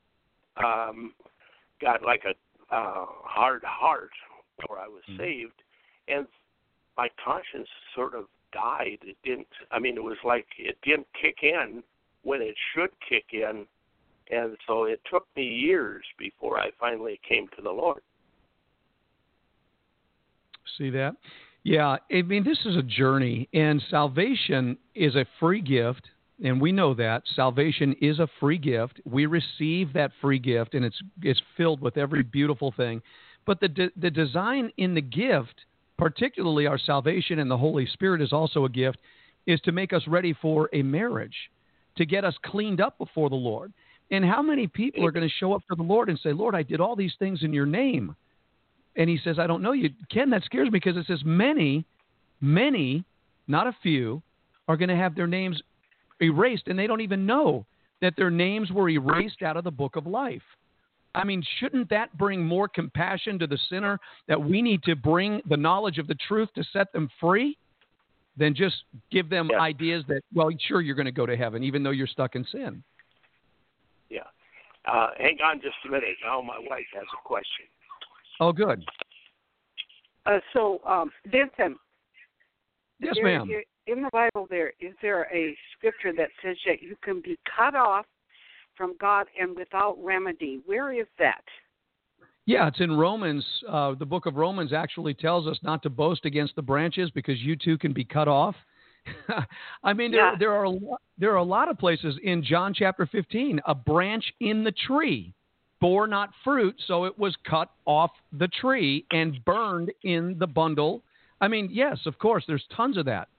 got like a hard heart, or I was saved, and my conscience sort of died. It didn't. I mean, it was like it didn't kick in when it should kick in, and so it took me years before I finally came to the Lord. See that? Yeah, I mean, this is a journey, and salvation is a free gift, and we know that. Salvation is a free gift. We receive that free gift, and it's filled with every beautiful thing. But the design in the gift, particularly our salvation and the Holy Spirit is also a gift, is to make us ready for a marriage, to get us cleaned up before the Lord. And how many people are going to show up to the Lord and say, Lord, I did all these things in your name? And he says, I don't know you. Ken, that scares me because it says many, not a few, are going to have their names erased, and they don't even know that their names were erased out of the book of life. I mean, shouldn't that bring more compassion to the sinner, that we need to bring the knowledge of the truth to set them free, than just give them ideas that, well, sure, you're going to go to heaven, even though you're stuck in sin? Yeah. Hang on just a minute. Now my wife has a question. Oh, good. Vincent. Yes, ma'am. In the Bible, is there a scripture that says that you can be cut off from God and without remedy? Where is that? Yeah, it's in Romans. The book of Romans actually tells us not to boast against the branches because you too can be cut off. I mean, there are a lot of places in John chapter 15. A branch in the tree bore not fruit, so it was cut off the tree and burned in the bundle. I mean, yes, of course, there's tons of that.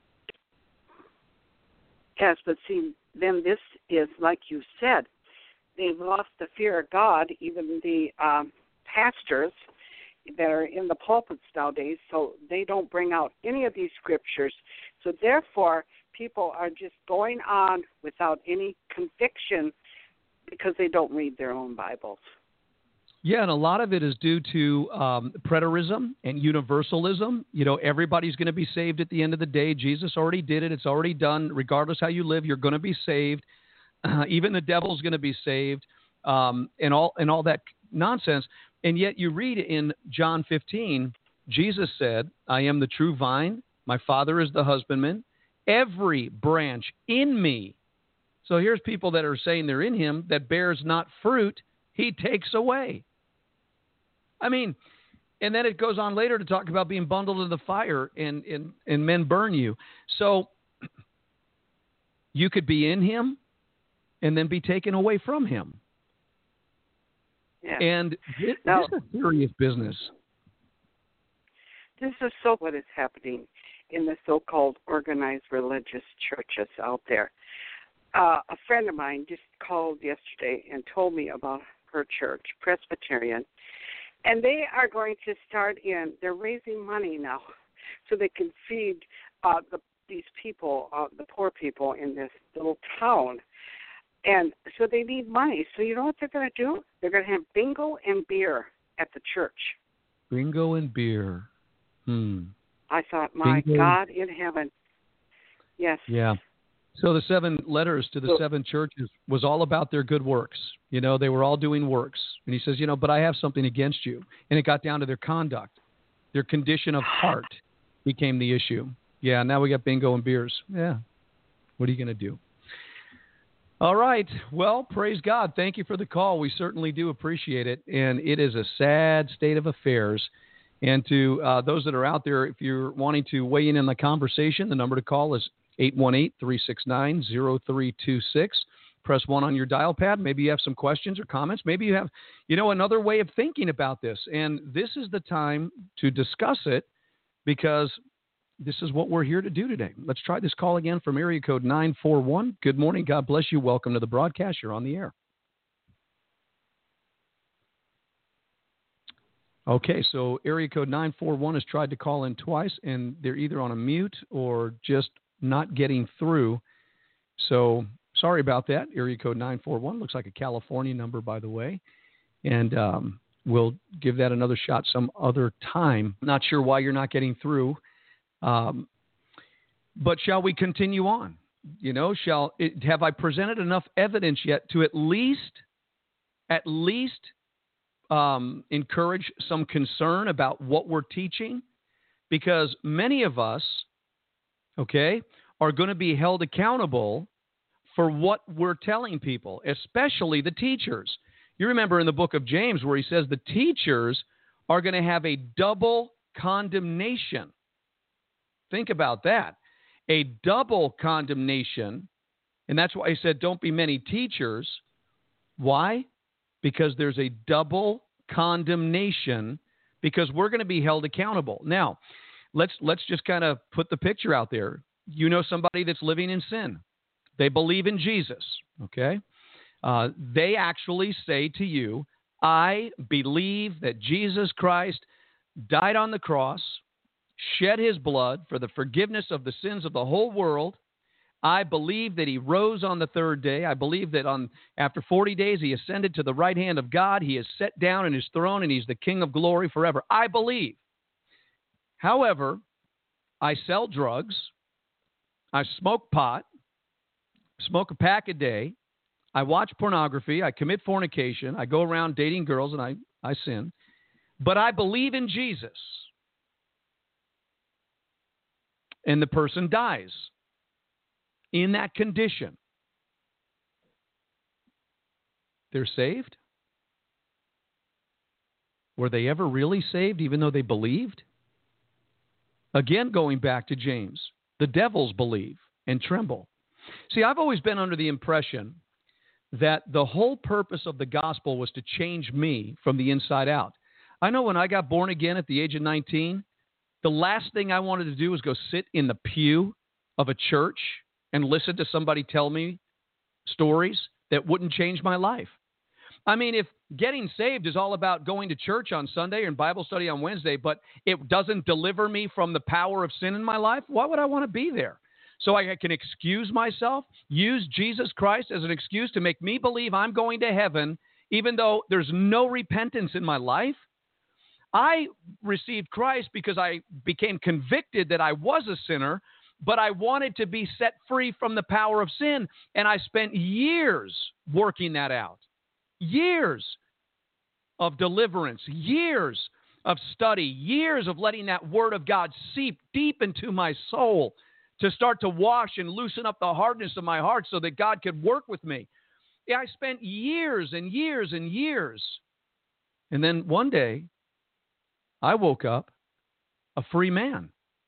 Yes, but see, then this is, like you said, they've lost the fear of God, even the pastors that are in the pulpits nowadays, so they don't bring out any of these scriptures. So therefore, people are just going on without any conviction because they don't read their own Bibles. Yeah, and a lot of it is due to preterism and universalism. You know, everybody's going to be saved at the end of the day. Jesus already did it. It's already done. Regardless how you live, you're going to be saved. Even the devil's going to be saved, and all that nonsense. And yet you read in John 15, Jesus said, I am the true vine. My Father is the husbandman. Every branch in me. So here's people that are saying they're in him that bears not fruit, he takes away. I mean, and then it goes on later to talk about being bundled in the fire and men burn you. So you could be in him and then be taken away from him. Yeah. And this is serious business. This is so what is happening in the so-called organized religious churches out there. A friend of mine just called yesterday and told me about her church, Presbyterian, and they are going to they're raising money now so they can feed these people, the poor people in this little town. And so they need money. So you know what they're going to do? They're going to have bingo and beer at the church. Bingo and beer. I thought, my bingo. God in heaven. Yes. Yeah. So the 7 letters to the 7 churches was all about their good works. You know, they were all doing works. And he says, you know, but I have something against you. And it got down to their conduct. Their condition of heart became the issue. Yeah, now we got bingo and beers. Yeah. What are you going to do? All right. Well, praise God. Thank you for the call. We certainly do appreciate it. And it is a sad state of affairs. And to those that are out there, if you're wanting to weigh in on the conversation, the number to call is 818-369-0326. Press 1 on your dial pad. Maybe you have some questions or comments. Maybe you have, another way of thinking about this. And this is the time to discuss it because this is what we're here to do today. Let's try this call again from area code 941. Good morning. God bless you. Welcome to the broadcast. You're on the air. Okay, so area code 941 has tried to call in twice, and they're either on a mute or just not getting through. So sorry about that. Area code 941 looks like a California number, by the way. And we'll give that another shot some other time. Not sure why you're not getting through. But shall we continue on? Have I presented enough evidence yet to at least encourage some concern about what we're teaching? Because many of us, are going to be held accountable for what we're telling people, especially the teachers. You remember in the book of James where he says the teachers are going to have a double condemnation. Think about that. A double condemnation. And that's why he said don't be many teachers. Why? Because there's a double condemnation, because we're going to be held accountable. Now, let's just kind of put the picture out there. You know somebody that's living in sin. They believe in Jesus, okay? They actually say to you, I believe that Jesus Christ died on the cross, shed his blood for the forgiveness of the sins of the whole world. I believe that he rose on the third day. I believe that after 40 days he ascended to the right hand of God. He is set down in his throne and he's the King of glory forever. I believe. However, I sell drugs. I smoke pot, smoke a pack a day. I watch pornography. I commit fornication. I go around dating girls and I sin. But I believe in Jesus. And the person dies in that condition. They're saved? Were they ever really saved even though they believed? Again, going back to James, the devils believe and tremble. See, I've always been under the impression that the whole purpose of the gospel was to change me from the inside out. I know when I got born again at the age of 19, the last thing I wanted to do was go sit in the pew of a church and listen to somebody tell me stories that wouldn't change my life. I mean, if getting saved is all about going to church on Sunday and Bible study on Wednesday, but it doesn't deliver me from the power of sin in my life, why would I want to be there? So I can excuse myself, use Jesus Christ as an excuse to make me believe I'm going to heaven, even though there's no repentance in my life? I received Christ because I became convicted that I was a sinner, but I wanted to be set free from the power of sin, and I spent years working that out. Years of deliverance, years of study, years of letting that word of God seep deep into my soul to start to wash and loosen up the hardness of my heart so that God could work with me. Yeah, I spent years and years and years. And then one day, I woke up a free man.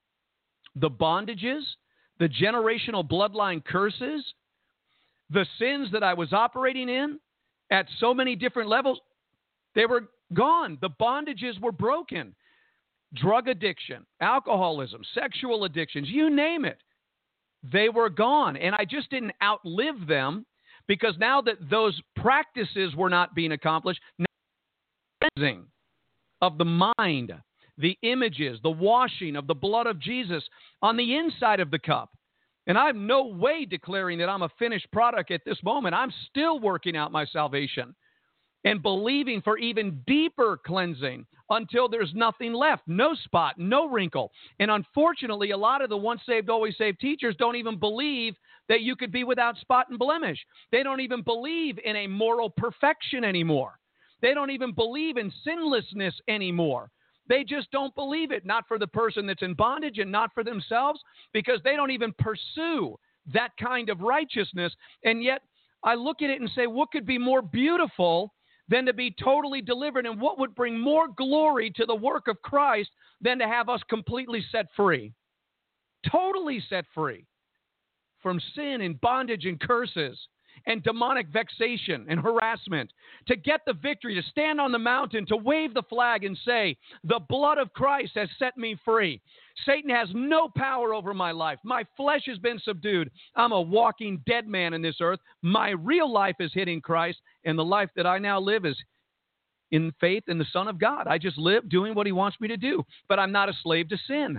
The bondages, the generational bloodline curses, the sins that I was operating in, at so many different levels, they were gone. The bondages were broken. Drug addiction, alcoholism, sexual addictions, you name it. They were gone. And I just didn't outlive them because now that those practices were not being accomplished, now the cleansing of the mind, the images, the washing of the blood of Jesus on the inside of the cup. And I'm no way declaring that I'm a finished product at this moment. I'm still working out my salvation and believing for even deeper cleansing until there's nothing left, no spot, no wrinkle. And unfortunately, a lot of the once saved, always saved teachers don't even believe that you could be without spot and blemish. They don't even believe in a moral perfection anymore. They don't even believe in sinlessness anymore. They just don't believe it, not for the person that's in bondage and not for themselves, because they don't even pursue that kind of righteousness. And yet I look at it and say, what could be more beautiful than to be totally delivered? And what would bring more glory to the work of Christ than to have us completely set free? Totally set free from sin and bondage and curses and demonic vexation and harassment, to get the victory, to stand on the mountain, to wave the flag and say, the blood of Christ has set me free. Satan has no power over my life. My flesh has been subdued. I'm a walking dead man in this earth. My real life is hid in Christ, and the life that I now live is in faith in the Son of God. I just live doing what he wants me to do, but I'm not a slave to sin.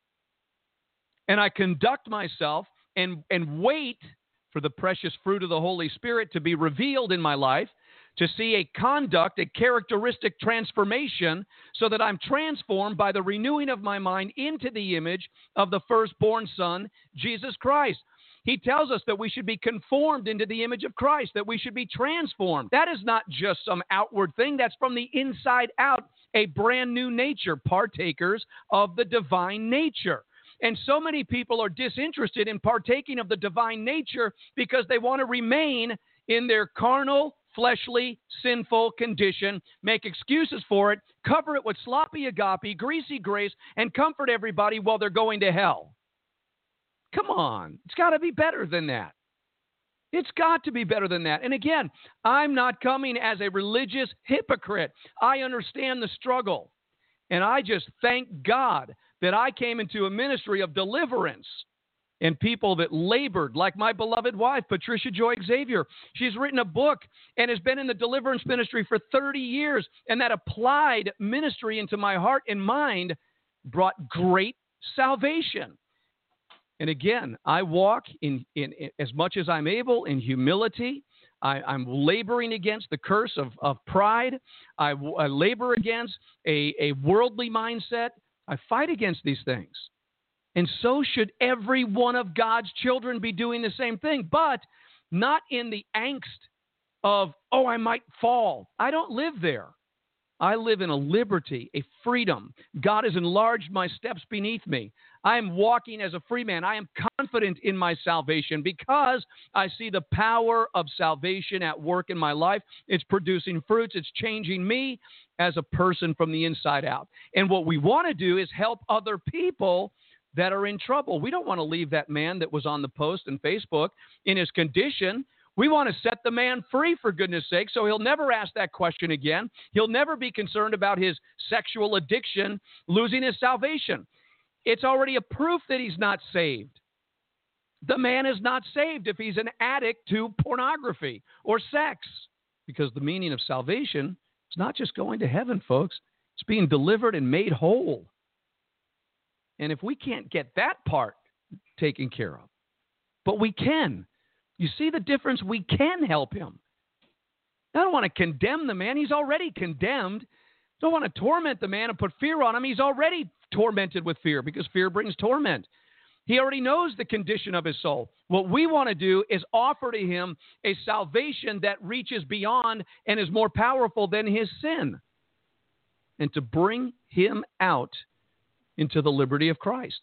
And I conduct myself and wait for the precious fruit of the Holy Spirit to be revealed in my life, to see a conduct, a characteristic transformation, so that I'm transformed by the renewing of my mind into the image of the firstborn Son, Jesus Christ. He tells us that we should be conformed into the image of Christ, that we should be transformed. That is not just some outward thing. That's from the inside out, a brand new nature, partakers of the divine nature. And so many people are disinterested in partaking of the divine nature because they want to remain in their carnal, fleshly, sinful condition, make excuses for it, cover it with sloppy agape, greasy grace, and comfort everybody while they're going to hell. Come on. It's got to be better than that. It's got to be better than that. And again, I'm not coming as a religious hypocrite. I understand the struggle. And I just thank God that I came into a ministry of deliverance and people that labored, like my beloved wife, Patricia Joy Xavier. She's written a book and has been in the deliverance ministry for 30 years. And that applied ministry into my heart and mind brought great salvation. And again, I walk in as much as I'm able in humility. I'm laboring against the curse of pride. I labor against a worldly mindset. I fight against these things. And so should every one of God's children be doing the same thing, but not in the angst of, oh, I might fall. I don't live there. I live in a liberty, a freedom. God has enlarged my steps beneath me. I am walking as a free man. I am confident in my salvation because I see the power of salvation at work in my life. It's producing fruits. It's changing me as a person from the inside out. And what we want to do is help other people that are in trouble. We don't want to leave that man that was on the post on Facebook in his condition. We want to set the man free, for goodness sake, so he'll never ask that question again. He'll never be concerned about his sexual addiction losing his salvation. It's already a proof that he's not saved. The man is not saved if he's an addict to pornography or sex, because the meaning of salvation is not just going to heaven, folks. It's being delivered and made whole. And if we can't get that part taken care of, but we can. You see the difference? We can help him. I don't want to condemn the man. He's already condemned. I don't want to torment the man and put fear on him. He's already tormented with fear because fear brings torment. He already knows the condition of his soul. What we want to do is offer to him a salvation that reaches beyond and is more powerful than his sin, and to bring him out into the liberty of Christ.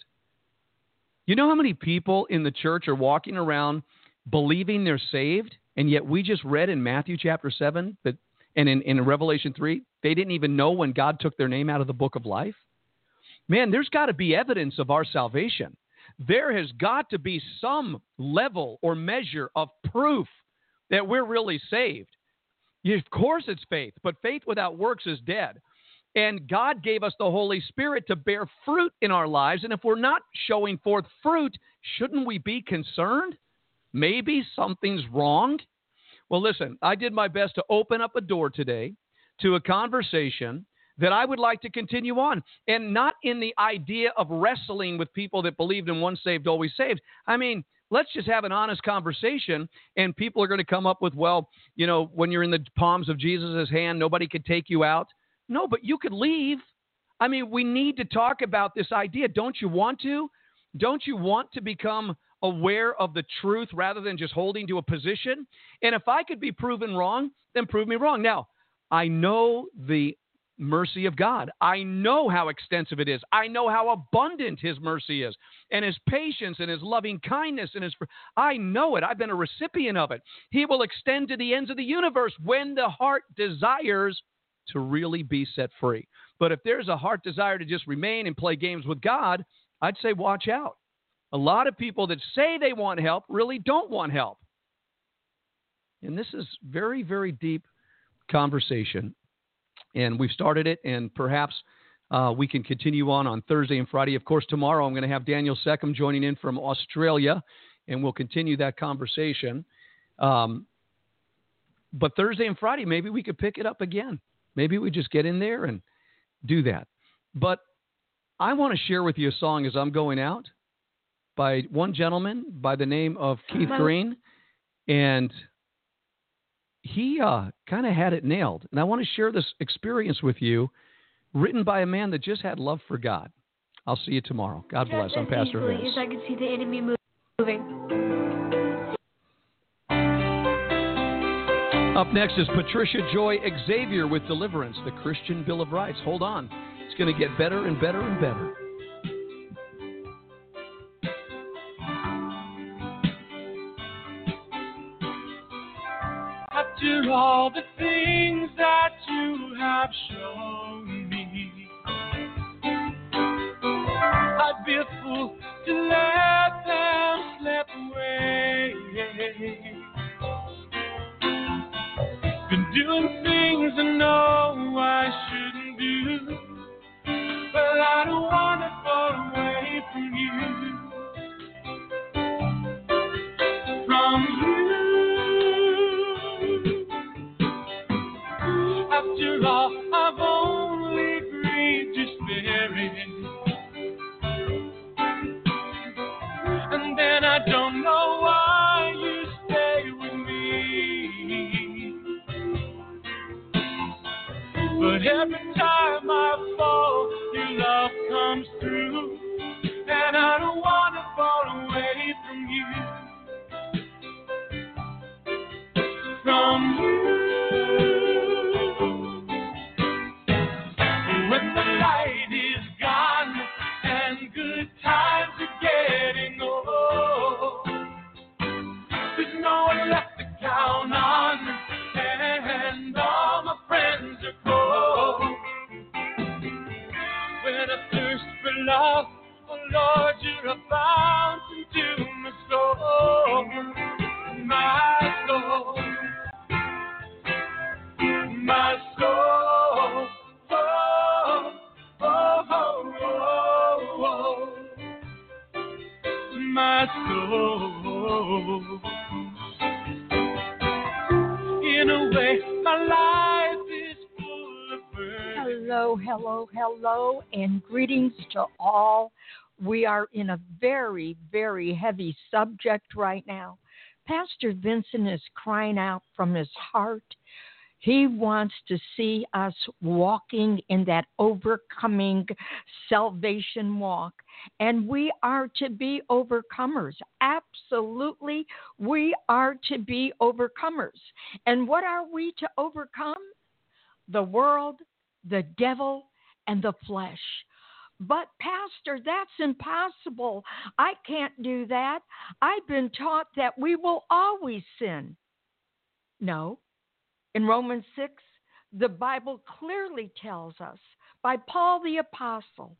You know how many people in the church are walking around believing they're saved, and yet we just read in Matthew chapter 7 that, and in Revelation 3, they didn't even know when God took their name out of the book of life? Man, there's got to be evidence of our salvation. There has got to be some level or measure of proof that we're really saved. Of course it's faith, but faith without works is dead. And God gave us the Holy Spirit to bear fruit in our lives. And if we're not showing forth fruit, shouldn't we be concerned? Maybe something's wrong. Well, listen, I did my best to open up a door today to a conversation that I would like to continue on, and not in the idea of wrestling with people that believed in once saved, always saved. I mean, let's just have an honest conversation, and people are going to come up with, well, you know, when you're in the palms of Jesus' hand, nobody could take you out. No, but you could leave. I mean, we need to talk about this idea. Don't you want to? Don't you want to become aware of the truth rather than just holding to a position? And if I could be proven wrong, then prove me wrong. Now, I know the mercy of God. I know how extensive it is. I know how abundant his mercy is, and his patience and his loving kindness and I know it. I've been a recipient of it. He will extend to the ends of the universe when the heart desires to really be set free. But if there's a heart desire to just remain and play games with God, I'd say watch out. A lot of people that say they want help really don't want help. And this is very, very deep conversation. And we've started it, and perhaps we can continue on Thursday and Friday. Of course, tomorrow I'm going to have Daniel Seckham joining in from Australia, and we'll continue that conversation. But Thursday and Friday, maybe we could pick it up again. Maybe we just get in there and do that. But I want to share with you a song as I'm going out by one gentleman by the name of Keith Green. And he kind of had it nailed. And I want to share this experience with you, written by a man that just had love for God. I'll see you tomorrow. God bless. I'm Pastor Vince. I can see the enemy moving. Up next is Patricia Joy Xavier with Deliverance, the Christian Bill of Rights. Hold on. It's going to get better and better and better. After all the things that you have shown me, I'd be a fool to let them slip away. Been doing things I know I shouldn't do, but I don't want to fall away from you. From you. After all, I've only grieved your spirit, and then I don't know why you stay with me. But every time I fall, your love comes through, and I don't want to fall away from you. From you. When the light is gone and good times are getting old, there's no one left to count on, and all my friends are cold. When I thirst for love, oh Lord, you're a fountain to my soul, my soul, my soul. My soul. In a way, my life is full of burden. Hello, and greetings to all. We are in a very, very heavy subject right now. Pastor Vincent is crying out from his heart. He wants to see us walking in that overcoming salvation walk. And we are to be overcomers. Absolutely, we are to be overcomers. And what are we to overcome? The world, the devil, and the flesh. But, Pastor, that's impossible. I can't do that. I've been taught that we will always sin. No. In Romans 6, the Bible clearly tells us by Paul the Apostle,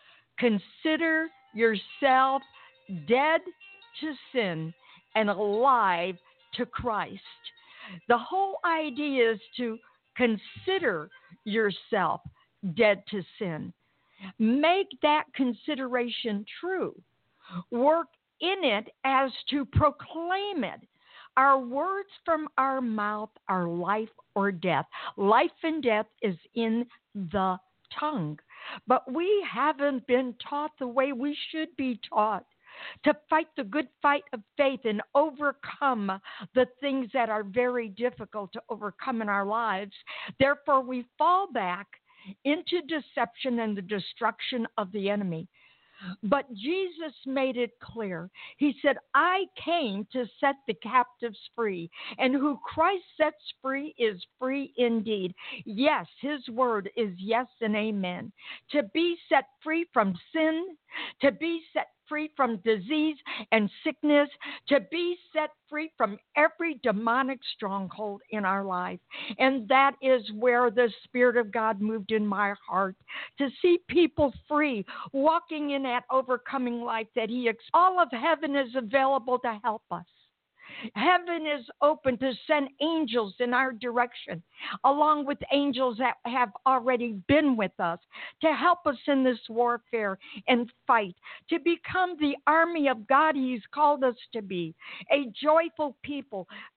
consider yourself dead to sin and alive to Christ. The whole idea is to consider yourself dead to sin. Make that consideration true. Work in it as to proclaim it. Our words from our mouth are life or death. Life and death is in the tongue. But we haven't been taught the way we should be taught to fight the good fight of faith and overcome the things that are very difficult to overcome in our lives. Therefore, we fall back into deception and the destruction of the enemy. But Jesus made it clear. He said, I came to set the captives free, and who Christ sets free is free indeed. Yes, his word is yes and amen. To be set free from sin, to be set free from disease and sickness, to be set free from every demonic stronghold in our life. And that is where the Spirit of God moved in my heart, to see people free, walking in that overcoming life that all of heaven is available to help us. Heaven is open to send angels in our direction, along with angels that have already been with us, to help us in this warfare and fight, to become the army of God He's called us to be, a joyful people,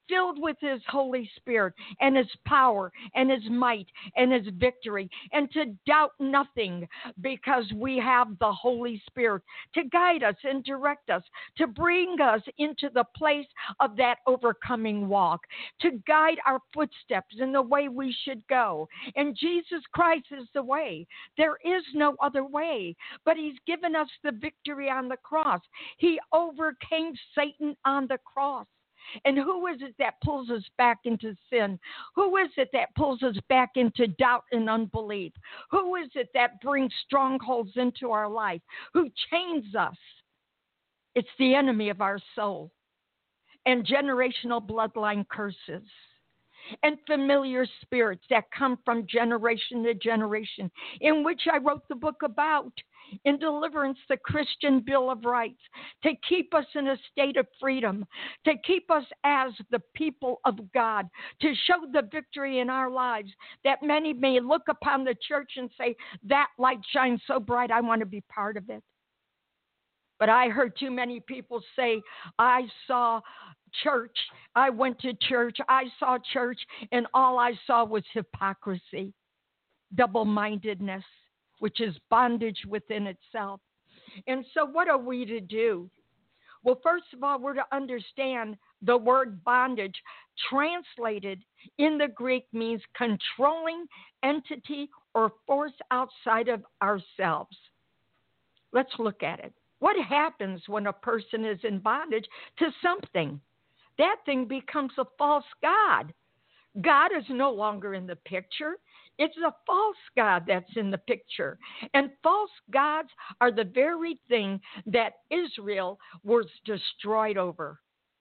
filled with His Holy Spirit and His power and His might and His victory, and to doubt nothing, because we have the Holy Spirit to guide us and direct us, to bring us into the place of that overcoming walk, to guide our footsteps in the way we should go. And Jesus Christ is the way. There is no other way, but He's given us the victory on the cross. He overcame Satan on the cross. And who is it that pulls us back into sin? Who is it that pulls us back into doubt and unbelief? Who is it that brings strongholds into our life? Who chains us? It's the enemy of our soul, and generational bloodline curses, and familiar spirits that come from generation to generation, in which I wrote the book about, in Deliverance, the Christian Bill of Rights, to keep us in a state of freedom, to keep us as the people of God, to show the victory in our lives, that many may look upon the church and say, that light shines so bright, I want to be part of it. But I heard too many people say, I saw church, I went to church, I saw church, and all I saw was hypocrisy, double-mindedness, which is bondage within itself. And so what are we to do? Well, first of all, we're to understand the word bondage, translated in the Greek, means controlling entity or force outside of ourselves. Let's look at it. What happens when a person is in bondage to something? That thing becomes a false god. God is no longer in the picture. It's a false god that's in the picture. And false gods are the very thing that Israel was destroyed over.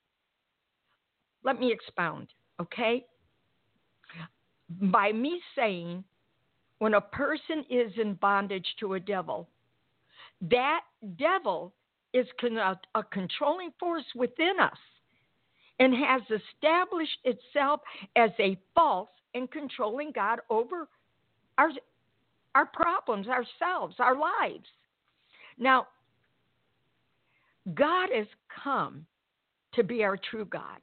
Let me expound, okay? By me saying, when a person is in bondage to a devil, that devil is a controlling force within us and has established itself as a false and controlling God over our problems, ourselves, our lives. Now, God has come to be our true God.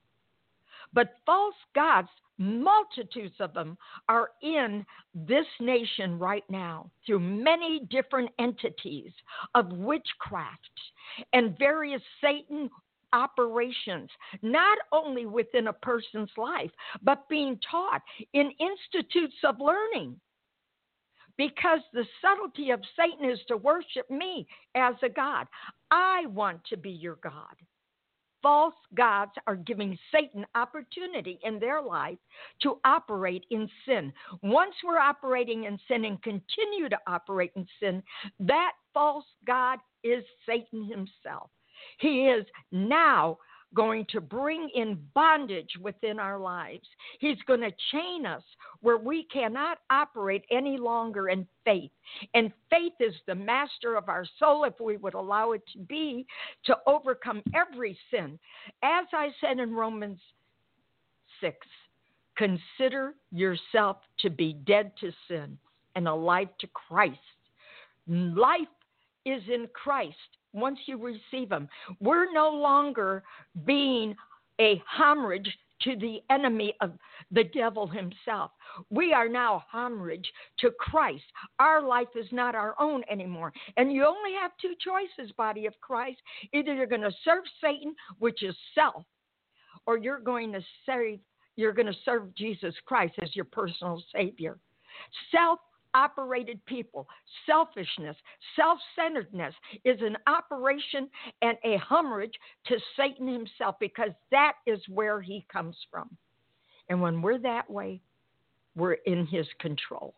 But false gods, multitudes of them, are in this nation right now through many different entities of witchcraft and various Satan operations, not only within a person's life, but being taught in institutes of learning. Because the subtlety of Satan is to worship me as a God. I want to be your God. False gods are giving Satan opportunity in their life to operate in sin. Once we're operating in sin and continue to operate in sin, that false god is Satan himself. He is now going to bring in bondage within our lives. He's going to chain us where we cannot operate any longer in faith. And faith is the master of our soul, if we would allow it to be, to overcome every sin. As I said in Romans 6, consider yourself to be dead to sin and alive to Christ. Life is in Christ. Once you receive him, we're no longer being a homage to the enemy of the devil himself. We are now homage to Christ. Our life is not our own anymore. And you only have two choices, body of Christ. Either you're going to serve Satan, which is self, or you're going to serve Jesus Christ as your personal Savior. Self-operated people, selfishness, self-centeredness is an operation and a homage to Satan himself, because that is where he comes from. And when we're that way, we're in his control.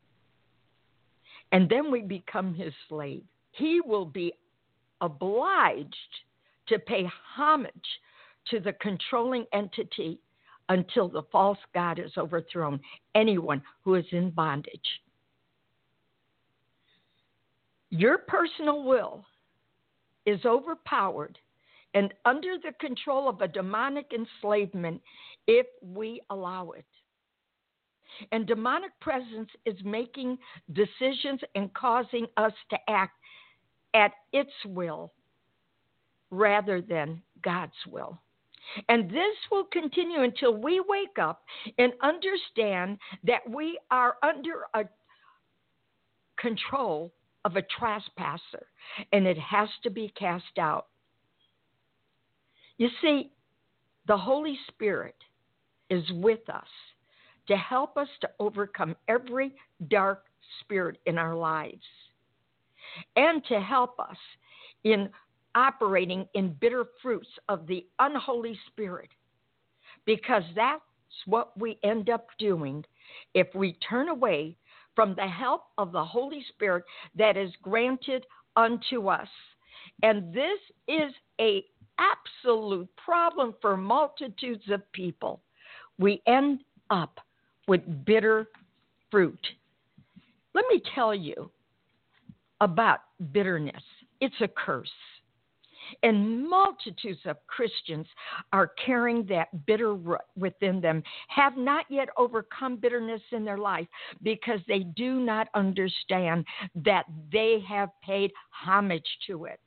And then we become his slave. He will be obliged to pay homage to the controlling entity until the false god is overthrown, anyone who is in bondage. Your personal will is overpowered and under the control of a demonic enslavement if we allow it. And demonic presence is making decisions and causing us to act at its will rather than God's will. And this will continue until we wake up and understand that we are under a control of a trespasser, and it has to be cast out. You see, the Holy Spirit is with us to help us to overcome every dark spirit in our lives and to help us in operating in bitter fruits of the unholy spirit, because that's what we end up doing if we turn away from the help of the Holy Spirit that is granted unto us. And this is an absolute problem for multitudes of people. We end up with bitter fruit. Let me tell you about bitterness. It's a curse. And multitudes of Christians are carrying that bitter root within them, have not yet overcome bitterness in their life because they do not understand that they have paid homage to it.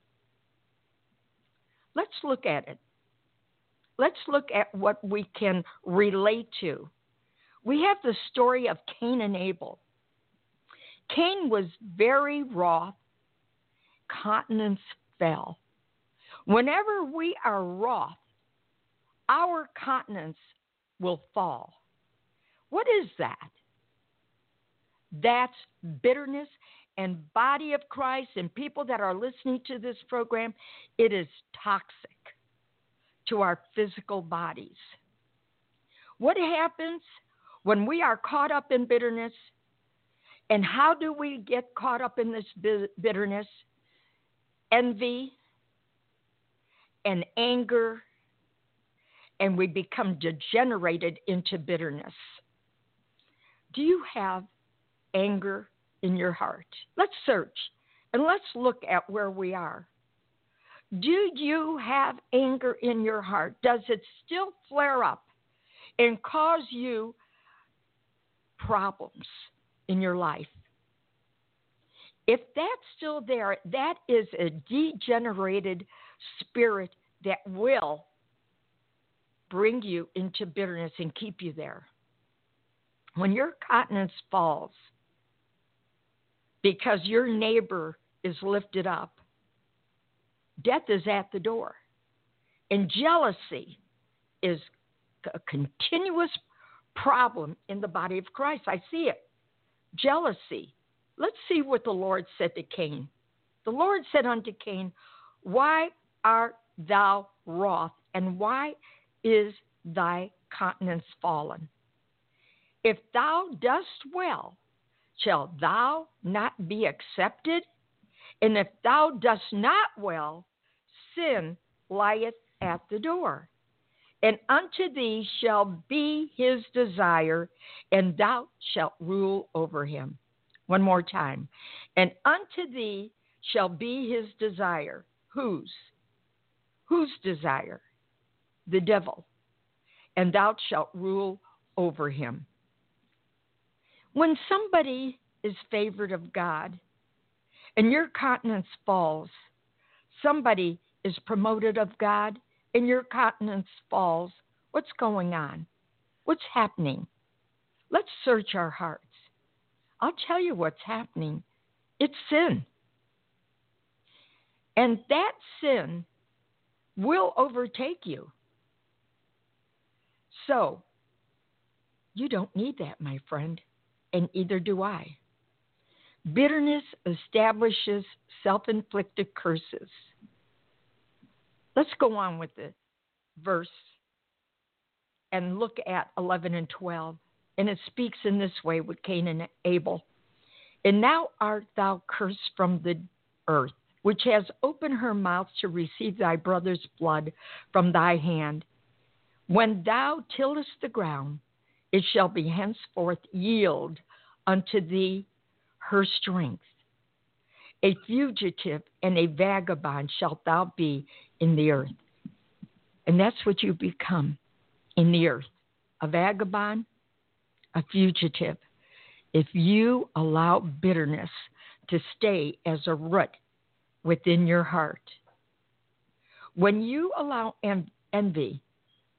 Let's look at it. Let's look at what we can relate to. We have the story of Cain and Abel. Cain was very wroth. Countenance fell. Whenever we are wroth, our countenance will fall. What is that? That's bitterness. And body of Christ and people that are listening to this program, it is toxic to our physical bodies. What happens when we are caught up in bitterness? And how do we get caught up in this bitterness? Envy and anger, and we become degenerated into bitterness. Do you have anger in your heart? Let's search and let's look at where we are. Do you have anger in your heart? Does it still flare up and cause you problems in your life? If that's still there, that is a degenerated spirit that will bring you into bitterness and keep you there. When your countenance falls because your neighbor is lifted up, death is at the door. And jealousy is a continuous problem in the body of Christ. I see it. Jealousy. Let's see what the Lord said to Cain. The Lord said unto Cain, why art thou wroth, and why is thy countenance fallen? If thou dost well, shalt thou not be accepted? And if thou dost not well, sin lieth at the door. And unto thee shall be his desire, and thou shalt rule over him. One more time. And unto thee shall be his desire. Whose? Whose desire? The devil. And thou shalt rule over him. When somebody is favored of God and your countenance falls, somebody is promoted of God and your countenance falls, what's going on? What's happening? Let's search our hearts. I'll tell you what's happening. It's sin. And that sin will overtake you. So, you don't need that, my friend, and either do I. Bitterness establishes self-inflicted curses. Let's go on with the verse and look at 11 and 12. And it speaks in this way with Cain and Abel. And now art thou cursed from the earth, which has opened her mouth to receive thy brother's blood from thy hand. When thou tillest the ground, it shall be henceforth yield unto thee her strength. A fugitive and a vagabond shalt thou be in the earth. And that's what you become in the earth. A vagabond, a fugitive. If you allow bitterness to stay as a root within your heart. When you allow envy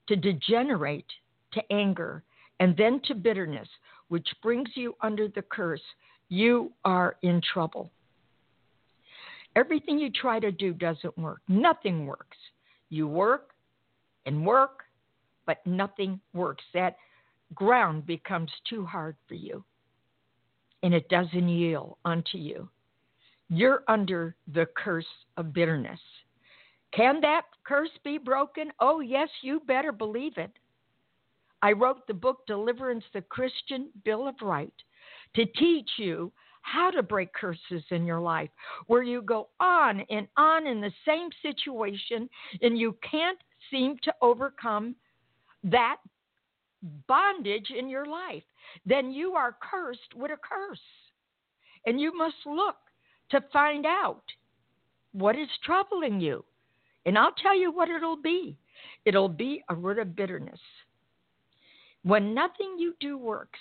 to degenerate to anger and then to bitterness, which brings you under the curse, you are in trouble. Everything you try to do doesn't work. Nothing works. You work and work, but nothing works. That ground becomes too hard for you, and it doesn't yield unto you. You're under the curse of bitterness. Can that curse be broken? Oh, yes, you better believe it. I wrote the book, Deliverance, the Christian Bill of Rights, to teach you how to break curses in your life, where you go on in the same situation and you can't seem to overcome that bondage in your life. Then you are cursed with a curse. And you must look to find out what is troubling you. And I'll tell you what it'll be. It'll be a root of bitterness. When nothing you do works,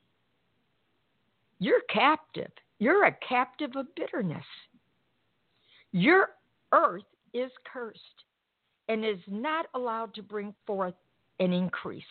you're captive. You're a captive of bitterness. Your earth is cursed and is not allowed to bring forth an increase.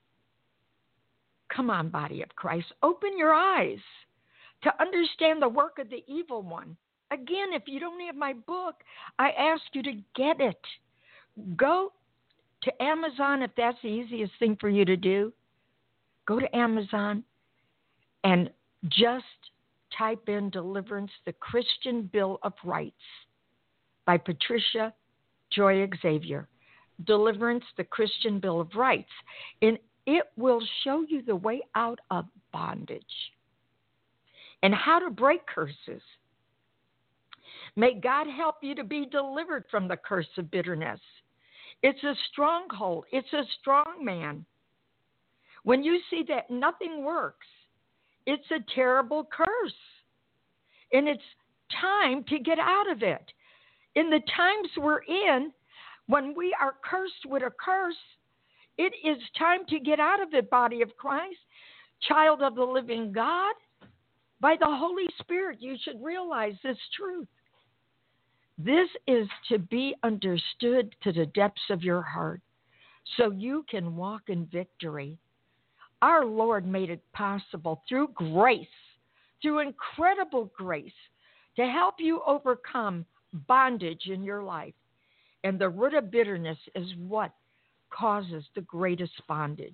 Come on, body of Christ, open your eyes to understand the work of the evil one. Again, if you don't have my book, I ask you to get it. Go to Amazon if that's the easiest thing for you to do. Go to Amazon and just type in Deliverance, the Christian Bill of Rights by Patricia Joy Xavier. Deliverance, the Christian Bill of Rights. And it will show you the way out of bondage and how to break curses. May God help you to be delivered from the curse of bitterness. It's a stronghold. It's a strong man. When you see that nothing works, it's a terrible curse. And it's time to get out of it. In the times we're in, when we are cursed with a curse, it is time to get out of it, body of Christ, child of the living God. By the Holy Spirit, you should realize this truth. This is to be understood to the depths of your heart so you can walk in victory. Our Lord made it possible through grace, through incredible grace, to help you overcome bondage in your life. And the root of bitterness is what causes the greatest bondage.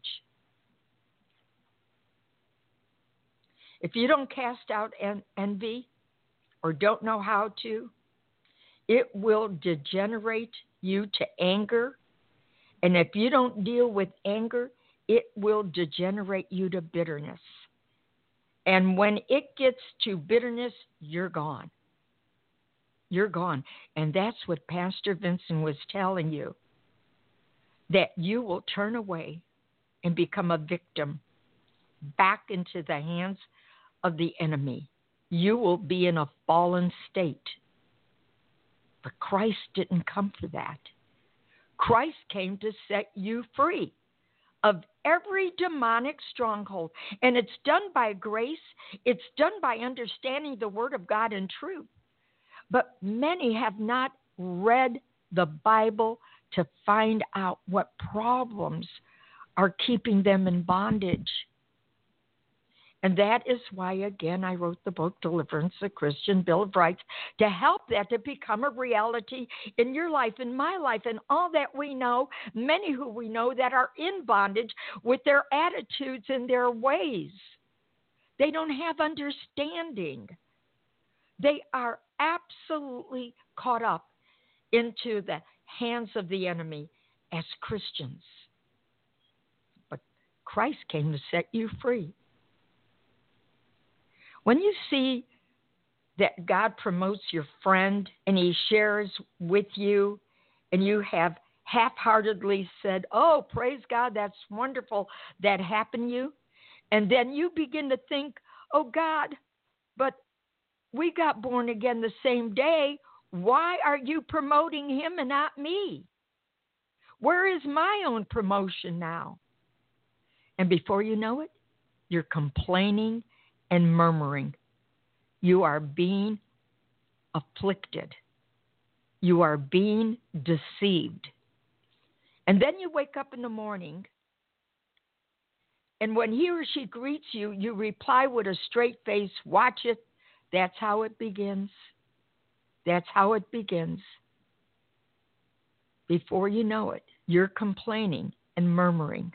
If you don't cast out envy or don't know how to, it will degenerate you to anger. And if you don't deal with anger, it will degenerate you to bitterness. And when it gets to bitterness, you're gone. You're gone. And that's what Pastor Vincent was telling you, that you will turn away and become a victim back into the hands of the enemy. You will be in a fallen state. But Christ didn't come for that. Christ came to set you free of every demonic stronghold. And it's done by grace. It's done by understanding the Word of God in truth. But many have not read the Bible to find out what problems are keeping them in bondage. And that is why, again, I wrote the book, Deliverance, the Christian Bill of Rights, to help that to become a reality in your life, in my life, and all that we know, many who we know that are in bondage with their attitudes and their ways. They don't have understanding. They are absolutely caught up into the hands of the enemy as Christians. But Christ came to set you free. When you see that God promotes your friend and he shares with you and you have half-heartedly said, oh, praise God, that's wonderful, that happened to you. And then you begin to think, oh, God, but we got born again the same day. Why are you promoting him and not me? Where is my own promotion now? And before you know it, you're complaining and murmuring. You are being afflicted. You are being deceived. And then you wake up in the morning, and when he or she greets you, you reply with a straight face, watch it. That's how it begins. That's how it begins. Before you know it, you're complaining and murmuring.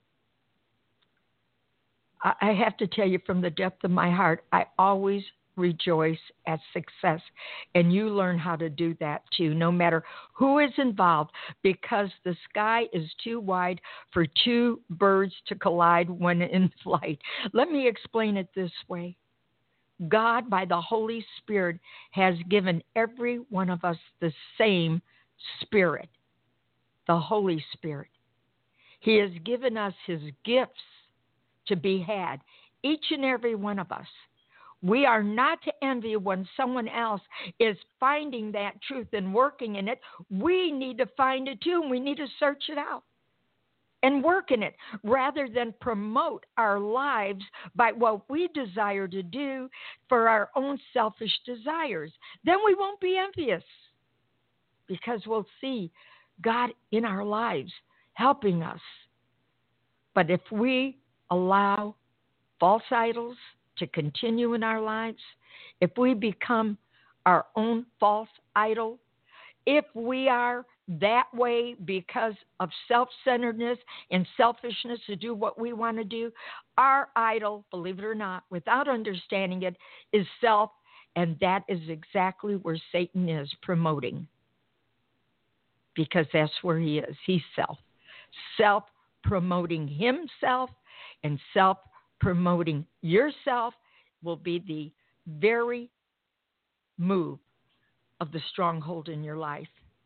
I have to tell you from the depth of my heart, I always rejoice at success. And you learn how to do that too, no matter who is involved, because the sky is too wide for two birds to collide when in flight. Let me explain it this way. God, by the Holy Spirit, has given every one of us the same Spirit, the Holy Spirit. He has given us his gifts to be had, each and every one of us. We are not to envy when someone else is finding that truth and working in it. We need to find it too, and we need to search it out and work in it rather than promote our lives by what we desire to do for our own selfish desires. Then we won't be envious because we'll see God in our lives helping us. But if we allow false idols to continue in our lives, if we become our own false idol, if we are that way because of self-centeredness and selfishness to do what we want to do, our idol, believe it or not, without understanding it, is self, and that is exactly where Satan is promoting, because that's where he is. He's self-promoting himself, and self-promoting yourself will be the very move of the stronghold in your life.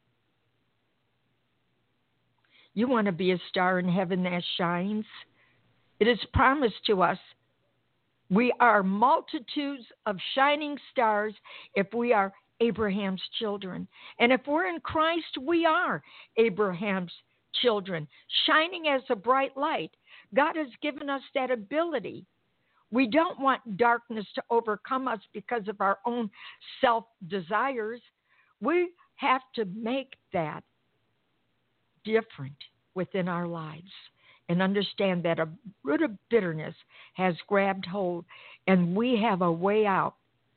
You want to be a star in heaven that shines? It is promised to us. We are multitudes of shining stars if we are Abraham's children. And if we're in Christ, we are Abraham's children, shining as a bright light. God has given us that ability. We don't want darkness to overcome us because of our own self-desires. We have to make that different within our lives and understand that a root of bitterness has grabbed hold, and we have a way out.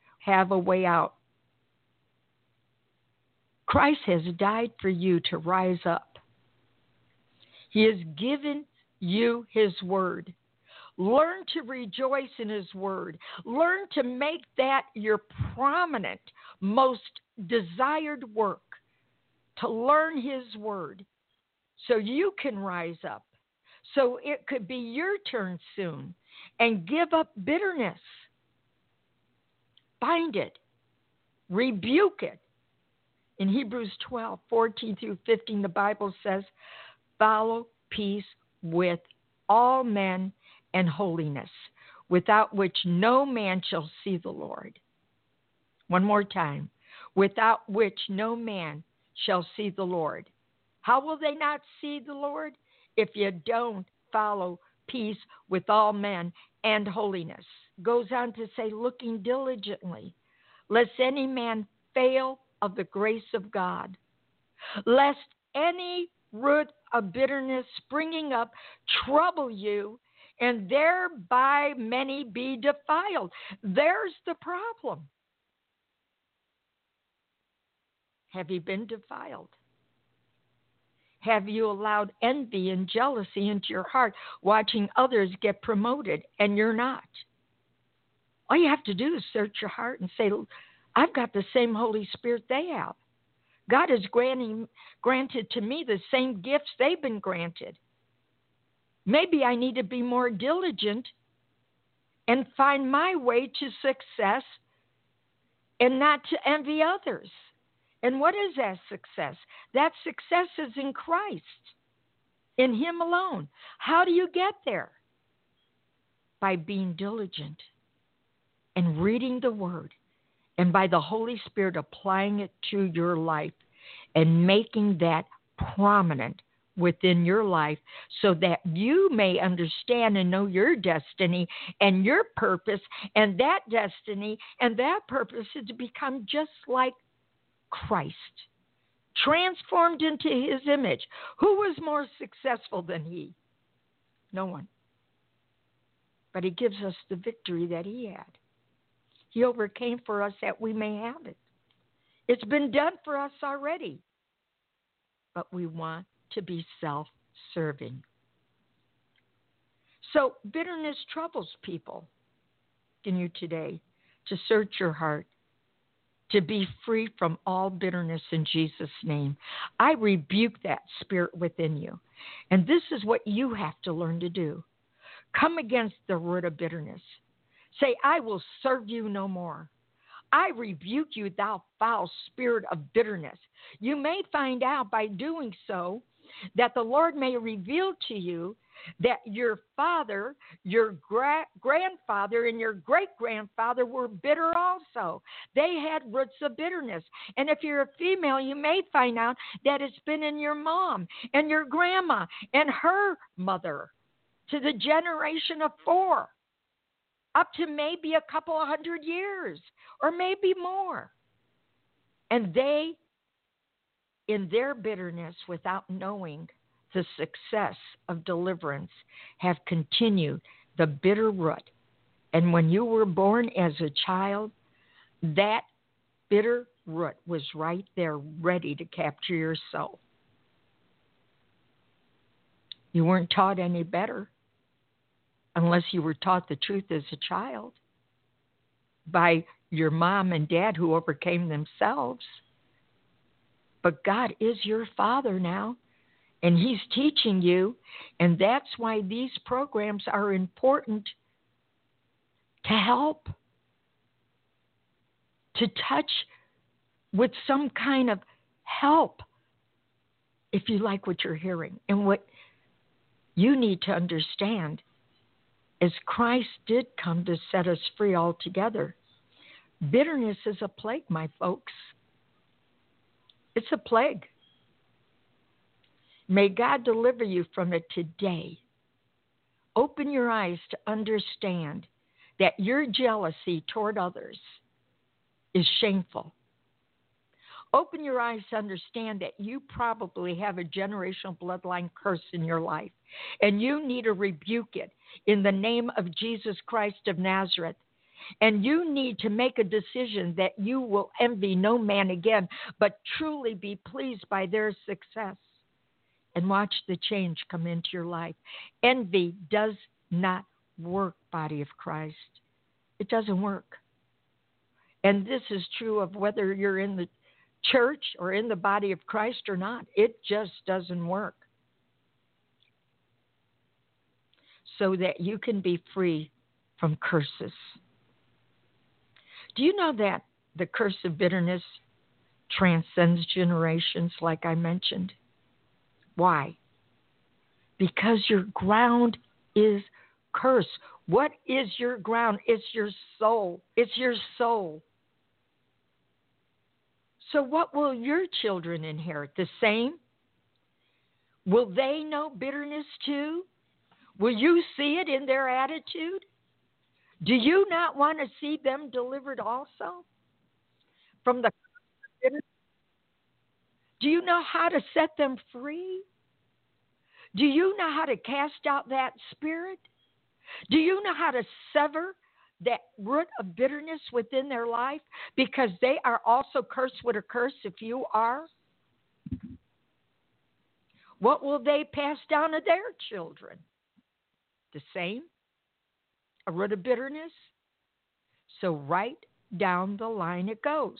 Christ has died for you to rise up. He has given you his word. Learn to rejoice in his word. Learn to make that your prominent, most desired work, to learn his word so you can rise up, so it could be your turn soon, and give up bitterness. Bind it. Rebuke it. In Hebrews 12:14-15, the Bible says, follow peace with all men and holiness, without which no man shall see the Lord. One more time. Without which no man shall see the Lord. How will they not see the Lord? If you don't follow peace with all men and holiness. Goes on to say, looking diligently, lest any man fail of the grace of God, lest any root of bitterness springing up trouble you, and thereby many be defiled. There's the problem. Have you been defiled? Have you allowed envy and jealousy into your heart, watching others get promoted and you're not? All you have to do is search your heart and say, I've got the same Holy Spirit they have. God has granted to me the same gifts they've been granted. Maybe I need to be more diligent and find my way to success and not to envy others. And what is that success? That success is in Christ, in him alone. How do you get there? By being diligent and reading the word, and by the Holy Spirit applying it to your life and making that prominent within your life so that you may understand and know your destiny and your purpose, and that destiny and that purpose is to become just like Christ, transformed into his image. Who was more successful than he? No one. But he gives us the victory that he had. He overcame for us that we may have it. It's been done for us already. But we want to be self-serving. So bitterness troubles people. In you today to search your heart, to be free from all bitterness in Jesus' name. I rebuke that spirit within you. And this is what you have to learn to do. Come against the root of bitterness. Say, I will serve you no more. I rebuke you, thou foul spirit of bitterness. You may find out by doing so that the Lord may reveal to you that your father, your grandfather, and your great-grandfather were bitter also. They had roots of bitterness. And if you're a female, you may find out that it's been in your mom and your grandma and her mother to the generation of 4, up to maybe a couple of 100 years or maybe more. And they, in their bitterness, without knowing the success of deliverance, have continued the bitter root. And when you were born as a child, that bitter root was right there ready to capture your soul. You weren't taught any better unless you were taught the truth as a child by your mom and dad who overcame themselves. But God is your Father now. And he's teaching you, and that's why these programs are important to help, to touch with some kind of help, if you like what you're hearing. And what you need to understand is Christ did come to set us free altogether. Bitterness is a plague, my folks. It's a plague. May God deliver you from it today. Open your eyes to understand that your jealousy toward others is shameful. Open your eyes to understand that you probably have a generational bloodline curse in your life, and you need to rebuke it in the name of Jesus Christ of Nazareth. And you need to make a decision that you will envy no man again, but truly be pleased by their success. And watch the change come into your life. Envy does not work, body of Christ. It doesn't work. And this is true of whether you're in the church or in the body of Christ or not. It just doesn't work. So that you can be free from curses. Do you know that the curse of bitterness transcends generations, like I mentioned? Why? Because your ground is cursed. What is your ground? It's your soul. It's your soul. So what will your children inherit? The same? Will they know bitterness too? Will you see it in their attitude? Do you not want to see them delivered also from the bitterness? Do you know how to set them free? Do you know how to cast out that spirit? Do you know how to sever that root of bitterness within their life? Because they are also cursed with a curse if you are. What will they pass down to their children? The same? A root of bitterness? So right down the line it goes.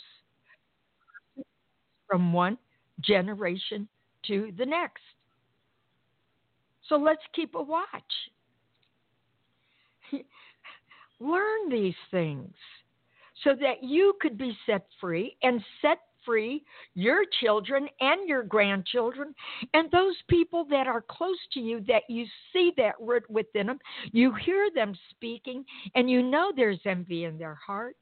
From one generation to the next. So let's keep a watch. Learn these things so that you could be set free and set free your children and your grandchildren and those people that are close to you, that you see that root within them. You hear them speaking and you know there's envy in their heart.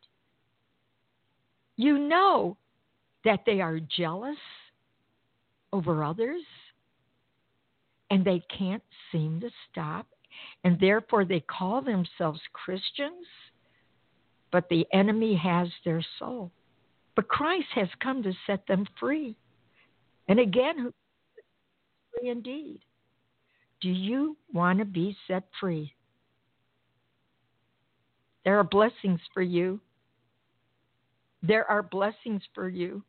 You know that they are jealous over others. And they can't seem to stop. And therefore they call themselves Christians. But the enemy has their soul. But Christ has come to set them free. And again, who is free indeed? Do you want to be set free? There are blessings for you. There are blessings for you.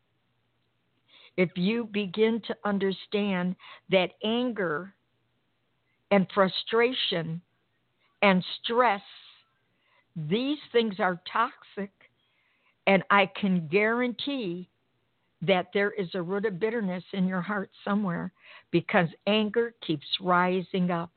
If you begin to understand that anger and frustration and stress, these things are toxic, and I can guarantee that there is a root of bitterness in your heart somewhere because anger keeps rising up.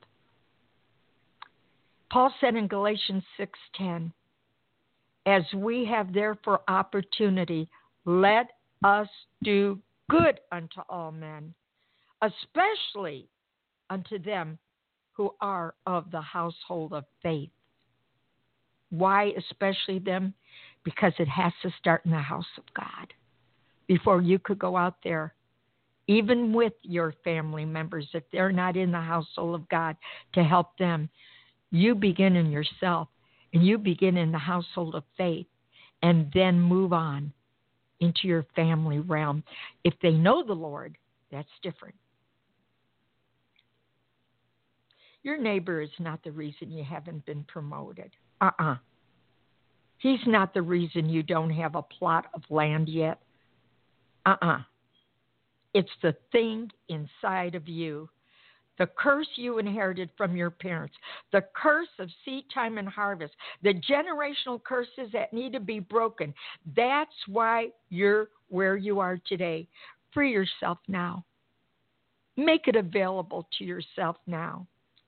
Paul said in Galatians 6:10, as we have therefore opportunity, let us do good unto all men, especially unto them who are of the household of faith. Why especially them? Because it has to start in the house of God before you could go out there, even with your family members, if they're not in the household of God, to help them. You begin in yourself, and you begin in the household of faith, and then move on into your family realm. If they know the Lord, that's different. Your neighbor is not the reason you haven't been promoted. He's not the reason you don't have a plot of land yet. It's the thing inside of you. The curse you inherited from your parents, the curse of seed time and harvest, the generational curses that need to be broken. That's why you're where you are today. Free yourself now. Make it available to yourself now.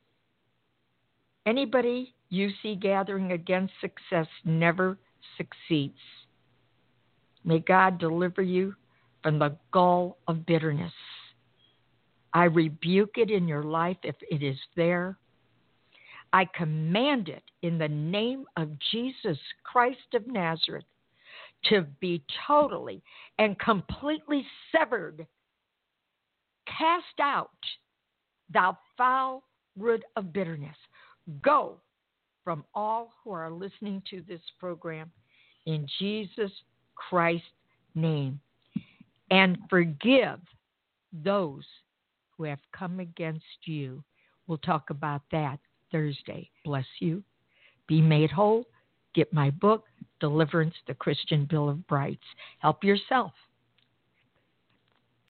Anybody you see gathering against success never succeeds. May God deliver you from the gall of bitterness. I rebuke it in your life if it is there. I command it in the name of Jesus Christ of Nazareth to be totally and completely severed. Cast out, thou foul root of bitterness. Go from all who are listening to this program in Jesus Christ's name. And forgive those who have come against you. We'll talk about that Thursday. Bless you. Be made whole. Get my book, Deliverance, the Christian Bill of Rights. Help yourself.